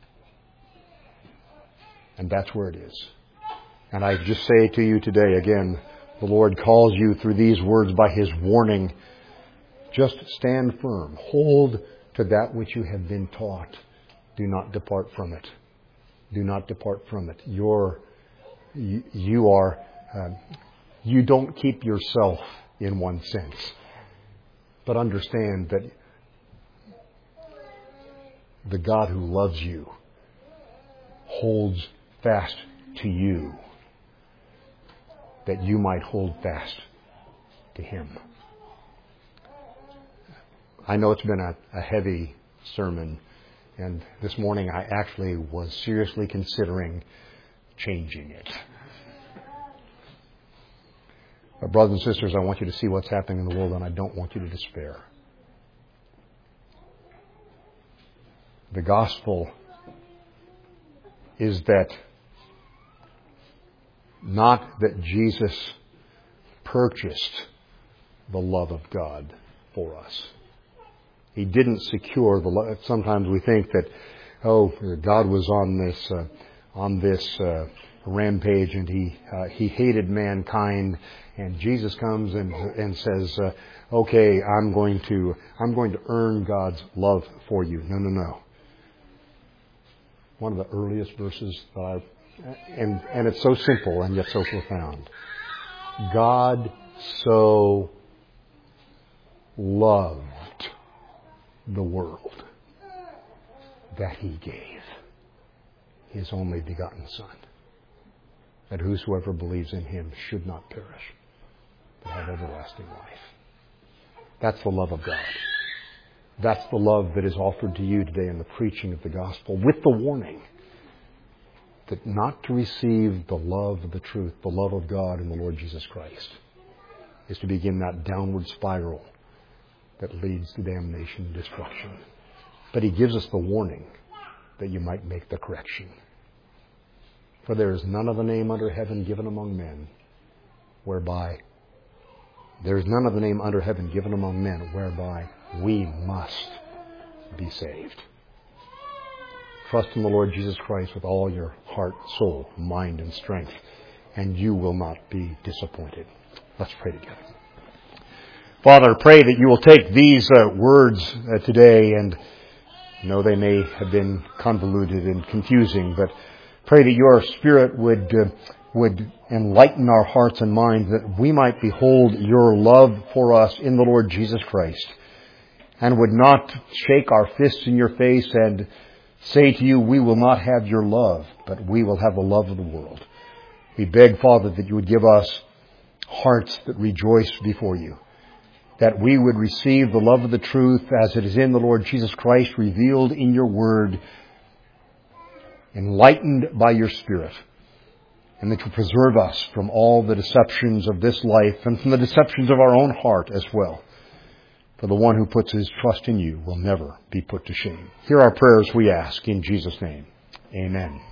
[SPEAKER 1] And that's where it is. And I just say to you today, again, the Lord calls you through these words by His warning. Just stand firm. Hold to that which you have been taught. Do not depart from it. Do not depart from it. You're, you, you are, uh, you don't keep yourself in one sense. But understand that the God who loves you holds fast to you, that you might hold fast to Him. I know it's been a, a heavy sermon, and this morning I actually was seriously considering changing it. But brothers and sisters, I want you to see what's happening in the world, and I don't want you to despair. The gospel is that not that Jesus purchased the love of God for us. He didn't secure the love. Sometimes we think that, oh, God was on this uh, on this uh, rampage, and he uh, he hated mankind, and Jesus comes and and says, uh, okay, I'm going to I'm going to earn God's love for you. No, no, no. One of the earliest verses that I and and it's so simple and yet so profound. God so loved the world that He gave His only begotten Son, that whosoever believes in Him should not perish, but have everlasting life. That's the love of God. That's the love that is offered to you today in the preaching of the gospel, with the warning that not to receive the love of the truth, the love of God in the Lord Jesus Christ, is to begin that downward spiral that leads to damnation and destruction. But He gives us the warning that you might make the correction. For there is none other name under heaven given among men whereby there is none other name under heaven given among men whereby we must be saved. Trust in the Lord Jesus Christ with all your heart, soul, mind, and strength, and you will not be disappointed. Let's pray together. Father, I pray that you will take these uh, words uh, today, and I know they may have been convoluted and confusing, but pray that your Spirit would uh, would enlighten our hearts and minds, that we might behold your love for us in the Lord Jesus Christ, and would not shake our fists in your face and say to you, we will not have your love, but we will have the love of the world. We beg, Father, that you would give us hearts that rejoice before you, that we would receive the love of the truth as it is in the Lord Jesus Christ, revealed in your word, enlightened by your Spirit, and that you preserve us from all the deceptions of this life and from the deceptions of our own heart as well. For the one who puts his trust in you will never be put to shame. Hear our prayers, we ask, in Jesus' name. Amen.